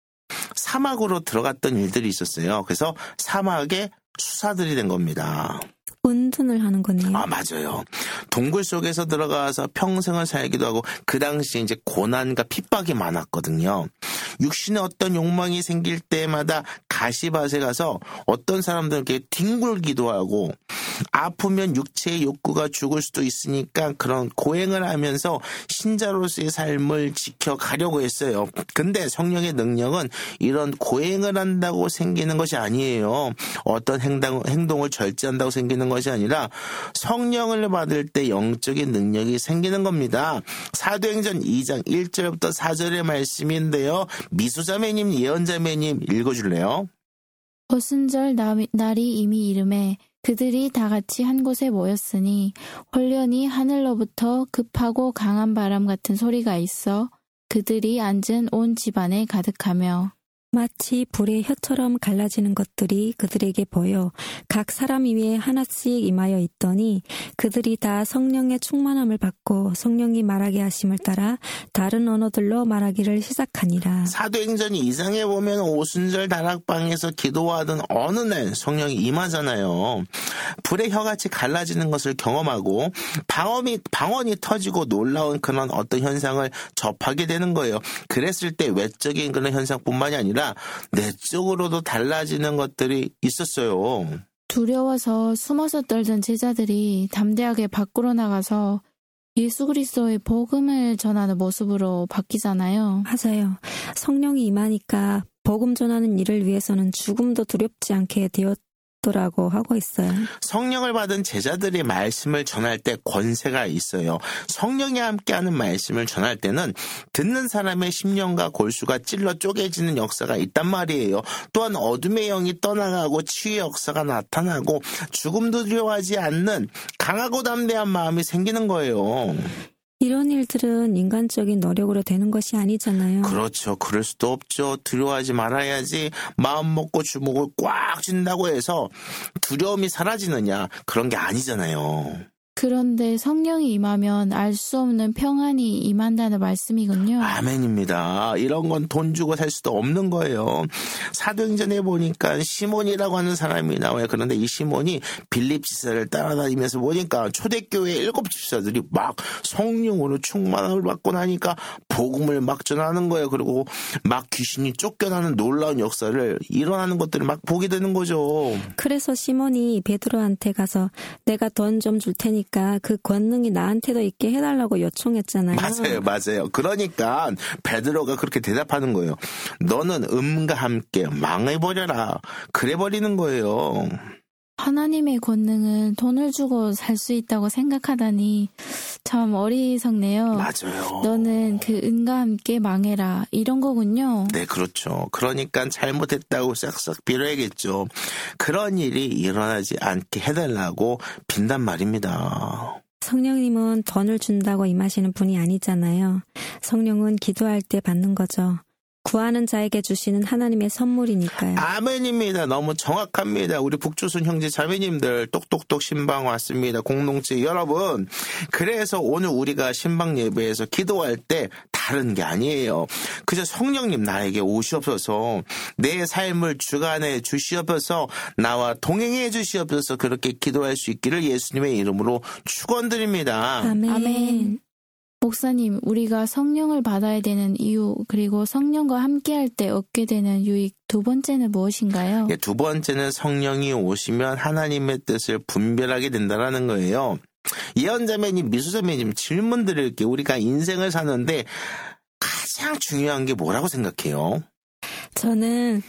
사막으로 들어갔던 일들이 있었어요. 그래서 사막에 수사들이 된 겁니다. 운둔을 하는 거네요. 아, 맞아요. 동굴 속에서 들어가서 평생을 살기도 하고, 그 당시에 이제 고난과 핍박이 많았거든요. 육신의 어떤 욕망이 생길 때마다 가시밭에 가서 어떤 사람들은 이렇게 뒹굴기도 하고, 아프면 육체의 욕구가 죽을 수도 있으니까 그런 고행을 하면서 신자로서의 삶을 지켜가려고 했어요. 근데 성령의 능력은 이런 고행을 한다고 생기는 것이 아니에요. 어떤 행동, 행동을 절제한다고 생기는 것이 아니라 성령을 받을 때 영적인 능력이 생기는 겁니다. 사도행전 이 장 일 절부터 사 절의 말씀인데요. 미수자매님, 예언자매님 읽어줄래요? 오순절 날이 이미 이름에 그들이 다 같이 한 곳에 모였으니 홀련히 하늘로부터 급하고 강한 바람 같은 소리가 있어 그들이 앉은 온 집안에 가득하며 마치 불의 혀처럼 갈라지는 것들이 그들에게 보여 각 사람 위에 하나씩 임하여 있더니 그들이 다 성령의 충만함을 받고 성령이 말하게 하심을 따라 다른 언어들로 말하기를 시작하니라. 사도행전 이 장에 보면 오순절 다락방에서 기도하던 어느 날 성령이 임하잖아요. 불의 혀같이 갈라지는 것을 경험하고 방언이, 방언이 터지고 놀라운 그런 어떤 현상을 접하게 되는 거예요. 그랬을 때 외적인 그런 현상뿐만이 아니라 내적으로도 달라지는 것들이 있었어요. 두려워서 숨어서 떨던 제자들이 담대하게 밖으로 나가서 예수 그리스도의 복음을 전하는 모습으로 바뀌잖아요. 맞아요. 성령이 임하니까 복음 전하는 일을 위해서는 죽음도 두렵지 않게 되었 라고 하고 있어요. 성령을 받은 제자들이 말씀을 전할 때 권세가 있어요. 성령이 함께하는 말씀을 전할 때는 듣는 사람의 심령과 골수가 찔러 쪼개지는 역사가 있단 말이에요. 또한 어둠의 영이 떠나가고 치유의 역사가 나타나고 죽음도 두려워하지 않는 강하고 담대한 마음이 생기는 거예요. 이런 일들은 인간적인 노력으로 되는 것이 아니잖아요. 그렇죠. 그럴 수도 없죠. 두려워하지 말아야지. 마음 먹고 주먹을 꽉 쥔다고 해서 두려움이 사라지느냐, 그런 게 아니잖아요. 그런데 성령이 임하면 알 수 없는 평안이 임한다는 말씀이군요. 아멘입니다. 이런 건 돈 주고 살 수도 없는 거예요. 사도행전에 보니까 시몬이라고 하는 사람이 나와요. 그런데 이 시몬이 빌립 지사를 따라다니면서 보니까 초대교회 일곱 집사들이 막 성령으로 충만함을 받고 나니까 복음을 막 전하는 거예요. 그리고 막 귀신이 쫓겨나는 놀라운 역사를 일어나는 것들을 막 보게 되는 거죠. 그래서 시몬이 베드로한테 가서 내가 돈 좀 줄 테니까 그 권능이 나한테도 있게 해달라고 요청했잖아요. 맞아요, 맞아요. 그러니까 베드로가 그렇게 대답하는 거예요. 너는 음과 함께 망해버려라. 그래버리는 거예요. 하나님의 권능은 돈을 주고 살 수 있다고 생각하다니 참 어리석네요. 맞아요. 너는 그 은과 함께 망해라. 이런 거군요. 네, 그렇죠. 그러니까 잘못했다고 싹싹 빌어야겠죠. 그런 일이 일어나지 않게 해달라고 빈단 말입니다. 성령님은 돈을 준다고 임하시는 분이 아니잖아요. 성령은 기도할 때 받는 거죠. 구하는 자에게 주시는 하나님의 선물이니까요. 아멘입니다. 너무 정확합니다. 우리 북조선 형제 자매님들 똑똑똑 신방 왔습니다. 공동체 여러분. 그래서 오늘 우리가 신방 예배에서 기도할 때 다른 게 아니에요. 그저 성령님 나에게 오시옵소서, 내 삶을 주관해 주시옵소서, 나와 동행해 주시옵소서, 그렇게 기도할 수 있기를 예수님의 이름으로 축원드립니다. 아멘. 아멘. 목사님, 우리가 성령을 받아야 되는 이유, 그리고 성령과 함께할 때 얻게 되는 유익 두 번째는 무엇인가요? 예, 두 번째는 성령이 오시면 하나님의 뜻을 분별하게 된다는 거예요. 예언자매님, 미수자매님 질문 드릴게요. 우리가 인생을 사는데 가장 중요한 게 뭐라고 생각해요? 저는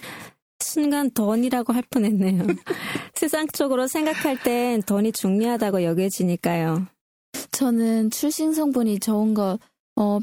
순간 돈이라고 할 뻔했네요. 세상적으로 생각할 땐 돈이 중요하다고 여겨지니까요. 저는 출신 성분이 좋은 것, 어,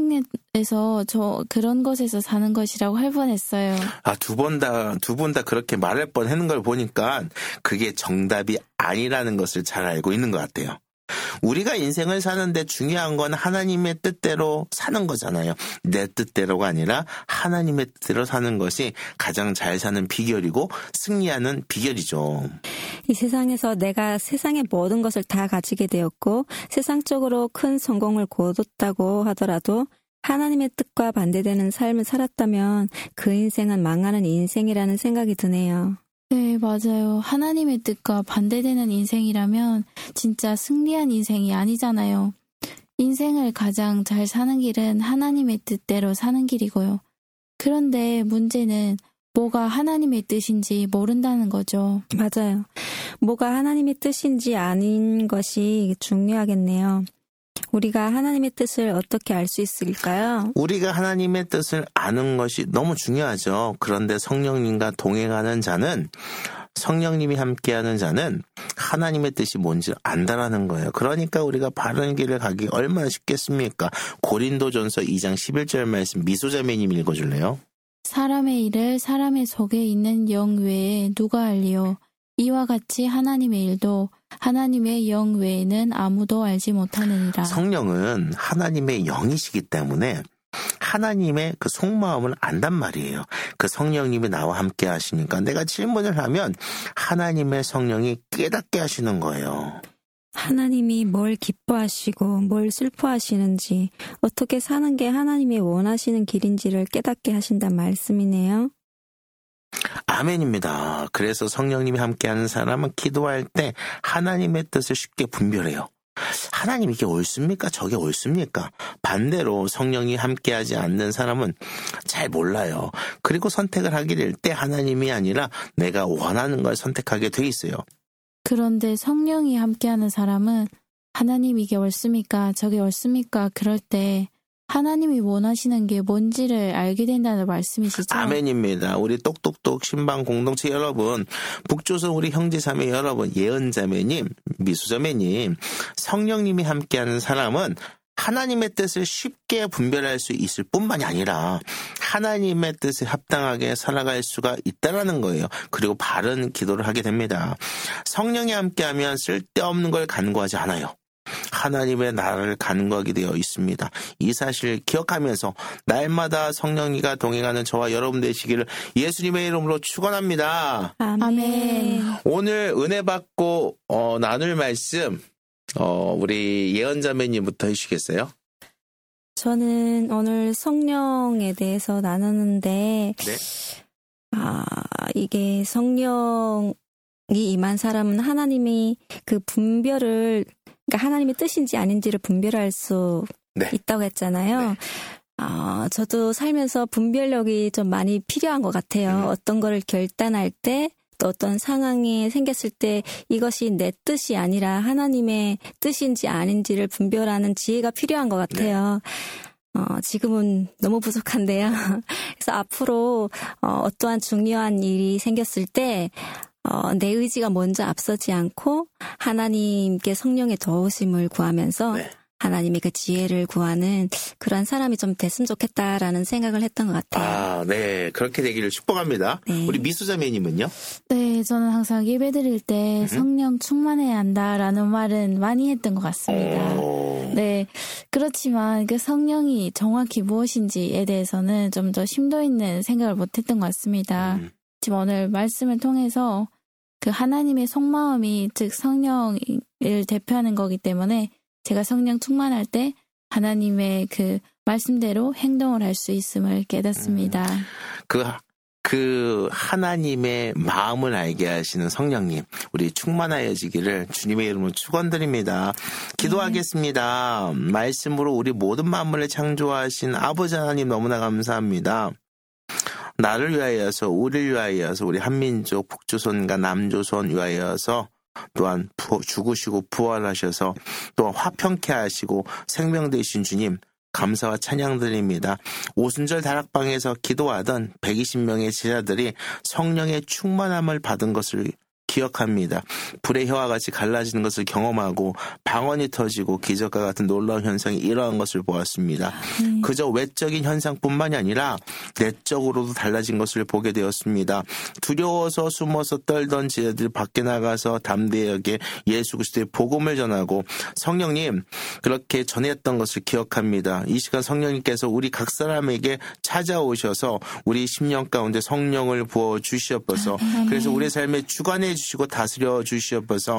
평양에서 저 그런 곳에서 사는 것이라고 할 뻔했어요. 아, 두 번 다, 두 분 다 그렇게 말할 뻔 하는 걸 보니까 그게 정답이 아니라는 것을 잘 알고 있는 것 같아요. 우리가 인생을 사는데 중요한 건 하나님의 뜻대로 사는 거잖아요. 내 뜻대로가 아니라 하나님의 뜻대로 사는 것이 가장 잘 사는 비결이고 승리하는 비결이죠. 이 세상에서 내가 세상의 모든 것을 다 가지게 되었고 세상적으로 큰 성공을 거뒀다고 하더라도 하나님의 뜻과 반대되는 삶을 살았다면 그 인생은 망하는 인생이라는 생각이 드네요. 네, 맞아요. 하나님의 뜻과 반대되는 인생이라면 진짜 승리한 인생이 아니잖아요. 인생을 가장 잘 사는 길은 하나님의 뜻대로 사는 길이고요. 그런데 문제는 뭐가 하나님의 뜻인지 모른다는 거죠. 맞아요. 뭐가 하나님의 뜻인지 아닌 것이 중요하겠네요. 우리가 하나님의 뜻을 어떻게 알 수 있을까요? 우리가 하나님의 뜻을 아는 것이 너무 중요하죠. 그런데 성령님과 동행하는 자는, 성령님이 함께하는 자는 하나님의 뜻이 뭔지 안다라는 거예요. 그러니까 우리가 바른 길을 가기 얼마나 쉽겠습니까? 고린도전서 이 장 십일 절 말씀 미소자매님 읽어줄래요? 사람의 일을 사람의 속에 있는 영 외에 누가 알리요? 이와 같이 하나님의 일도 하나님의 영 외에는 아무도 알지 못하느니라. 성령은 하나님의 영이시기 때문에 하나님의 그 속마음을 안단 말이에요. 그 성령님이 나와 함께 하시니까 내가 질문을 하면 하나님의 성령이 깨닫게 하시는 거예요. 하나님이 뭘 기뻐하시고 뭘 슬퍼하시는지 어떻게 사는 게 하나님이 원하시는 길인지를 깨닫게 하신단 말씀이네요. 아멘입니다. 그래서 성령님이 함께하는 사람은 기도할 때 하나님의 뜻을 쉽게 분별해요. 하나님 이게 옳습니까? 저게 옳습니까? 반대로 성령이 함께하지 않는 사람은 잘 몰라요. 그리고 선택을 하게 될 때 하나님이 아니라 내가 원하는 걸 선택하게 돼 있어요. 그런데 성령이 함께하는 사람은 하나님 이게 옳습니까? 저게 옳습니까? 그럴 때 하나님이 원하시는 게 뭔지를 알게 된다는 말씀이시죠? 아멘입니다. 우리 똑똑똑 신방 공동체 여러분, 북조선 우리 형제자매 여러분, 예언자매님, 미수자매님, 성령님이 함께하는 사람은 하나님의 뜻을 쉽게 분별할 수 있을 뿐만이 아니라 하나님의 뜻에 합당하게 살아갈 수가 있다는 거예요. 그리고 바른 기도를 하게 됩니다. 성령이 함께하면 쓸데없는 걸 간구하지 않아요. 하나님의 나라를 간구하게 되어 있습니다. 이 사실 기억하면서 날마다 성령이가 동행하는 저와 여러분 되시기를 예수님의 이름으로 축원합니다. 아멘. 오늘 은혜 받고 어, 나눌 말씀 어, 우리 예언자매님부터 해주시겠어요? 저는 오늘 성령에 대해서 나누는데 네. 아, 이게 성령이 임한 사람은 하나님이 그 분별을 그러니까 하나님의 뜻인지 아닌지를 분별할 수 네. 있다고 했잖아요. 네. 아, 저도 살면서 분별력이 좀 많이 필요한 것 같아요. 음. 어떤 거를 결단할 때 또 어떤 상황이 생겼을 때 이것이 내 뜻이 아니라 하나님의 뜻인지 아닌지를 분별하는 지혜가 필요한 것 같아요. 네. 어, 지금은 너무 부족한데요. 그래서 앞으로 어, 어떠한 중요한 일이 생겼을 때 어, 내 의지가 먼저 앞서지 않고 하나님께 성령의 도우심을 구하면서 네. 하나님의 그 지혜를 구하는 그런 사람이 좀 됐으면 좋겠다라는 생각을 했던 것 같아요. 아, 네. 그렇게 되기를 축복합니다. 네. 우리 미수자매님은요? 네, 저는 항상 예배 드릴 때 음. 성령 충만해야 한다라는 말은 많이 했던 것 같습니다. 오. 네, 그렇지만 그 성령이 정확히 무엇인지에 대해서는 좀 더 심도 있는 생각을 못했던 것 같습니다. 음. 지금 오늘 말씀을 통해서 그 하나님의 속마음이 즉 성령을 대표하는 거기 때문에 제가 성령 충만할 때 하나님의 그 말씀대로 행동을 할 수 있음을 깨닫습니다. 음. 그, 그 하나님의 마음을 알게 하시는 성령님, 우리 충만하여지기를 주님의 이름으로 축원드립니다. 기도하겠습니다. 네. 말씀으로 우리 모든 만물을 창조하신 아버지 하나님 너무나 감사합니다. 나를 위하여서, 우리를 위하여서, 우리 한민족, 북조선과 남조선 위하여서 또한 부, 죽으시고 부활하셔서 또한 화평케 하시고 생명 되신 주님 감사와 찬양 드립니다. 오순절 다락방에서 기도하던 백이십 명의 제자들이 성령의 충만함을 받은 것을 기억합니다. 불의 혀와 같이 갈라지는 것을 경험하고 방언이 터지고 기적과 같은 놀라운 현상이 일어난 것을 보았습니다. 음. 그저 외적인 현상뿐만이 아니라 내적으로도 달라진 것을 보게 되었습니다. 두려워서 숨어서 떨던 제자들이 밖에 나가서 담대하게 예수 그리스도의 복음을 전하고 성령님 그렇게 전했던 것을 기억합니다. 이 시간 성령님께서 우리 각 사람에게 찾아오셔서 우리 심령 가운데 성령을 부어 주시옵소서. 그래서 우리 삶에 주관해 주시고 다스려 주시옵소서.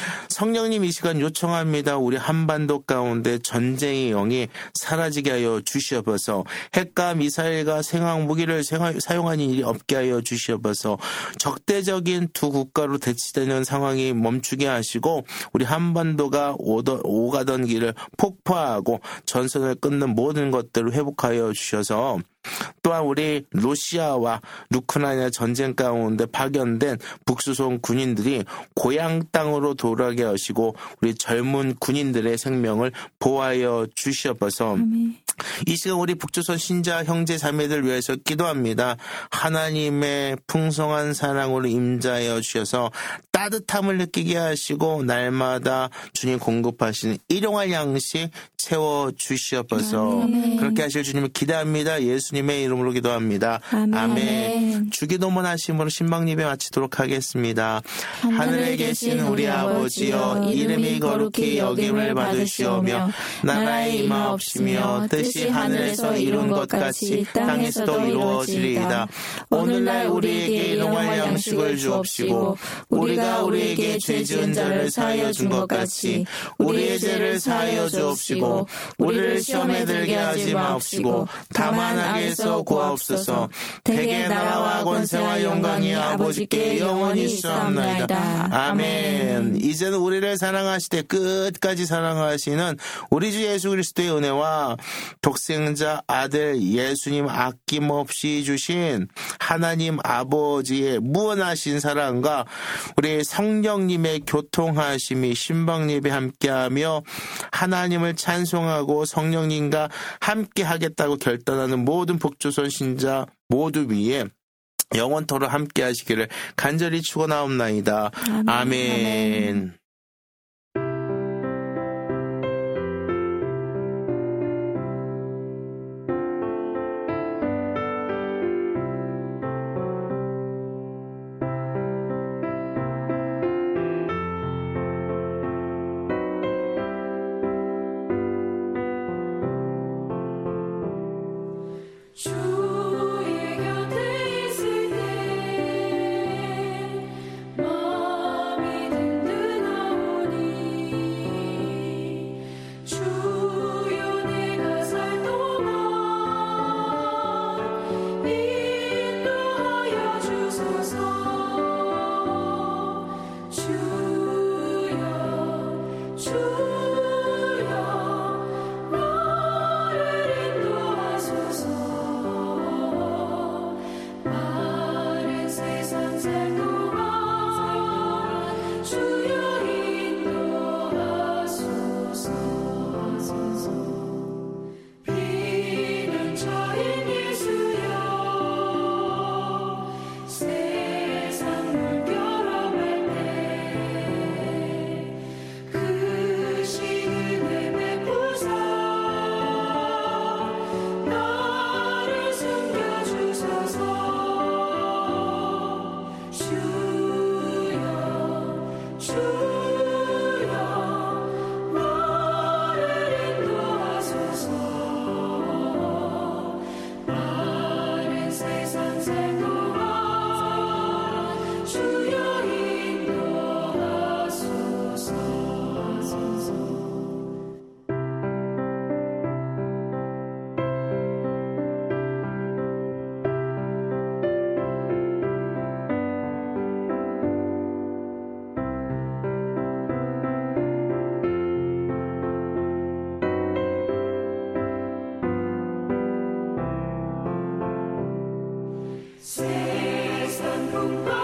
성령님 이 시간 요청합니다. 우리 한반도 가운데 전쟁의 영이 사라지게 하여 주시옵소서. 핵과 미사일과 생화학 무기를 사용하는 일이 없게 하여 주시옵소서. 적대적인 두 국가로 대치되는 상황이 멈추게 하시고 우리 한반도가 오더, 오가던 길을 폭파하고 전선을 끊는 모든 것들을 회복하여 주셔서 또한 우리 러시아와 우크라이나 전쟁 가운데 파견된 북수송 군인들이 고향 땅으로 돌아가게 하시고 우리 젊은 군인들의 생명을 보호하여 주시옵소서. 이 시간 우리 북조선 신자 형제 자매들 위해서 기도합니다. 하나님의 풍성한 사랑으로 임자하여 주셔서 따뜻함을 느끼게 하시고 날마다 주님 공급하시는 일용할 양식 채워주시옵소서. 아멘. 그렇게 하실 주님을 기대합니다. 예수님의 이름으로 기도합니다. 아멘. 아멘. 주기도문 하심으로 신방 예배 마치도록 하겠습니다. 하늘에 계신 우리 아버지여, 이름이 거룩히 여김을 받으시오며 나라의 임하옵시며 뜻이 하늘에서 이룬 것 같이 땅에서도 이루어지리이다. 오늘날 우리에게 일용할 양식을 주옵시고 우리가 우리에게 죄 지은 자를 사하여 준 것 같이 우리의 죄를 사하여 주옵시고 우리를 시험에 들게 하지 마옵시고 다만 악에서 구하옵소서. 대개 나라와 권세와 영광이 아버지께 영원히 수옵나이다. 아멘. 이제는 우리를 사랑하시되 끝까지 사랑하시는 우리 주 예수 그리스도의 은혜와 독생자 아들 예수님 아낌없이 주신 하나님 아버지의 무한하신 사랑과 우리 성령님의 교통하심이 신방예배 함께하며 하나님을 찬송하고 성령님과 함께하겠다고 결단하는 모든 북조선 신자 모두 위에 영원토록 함께 하시기를 간절히 축원하옵나이다. 아멘. 아멘. 아멘. 주의 곁에 있을 때 마음이 든든하오니 주여 내가 살 동안 인도하여 주소서. 주여 주여 세상 풍파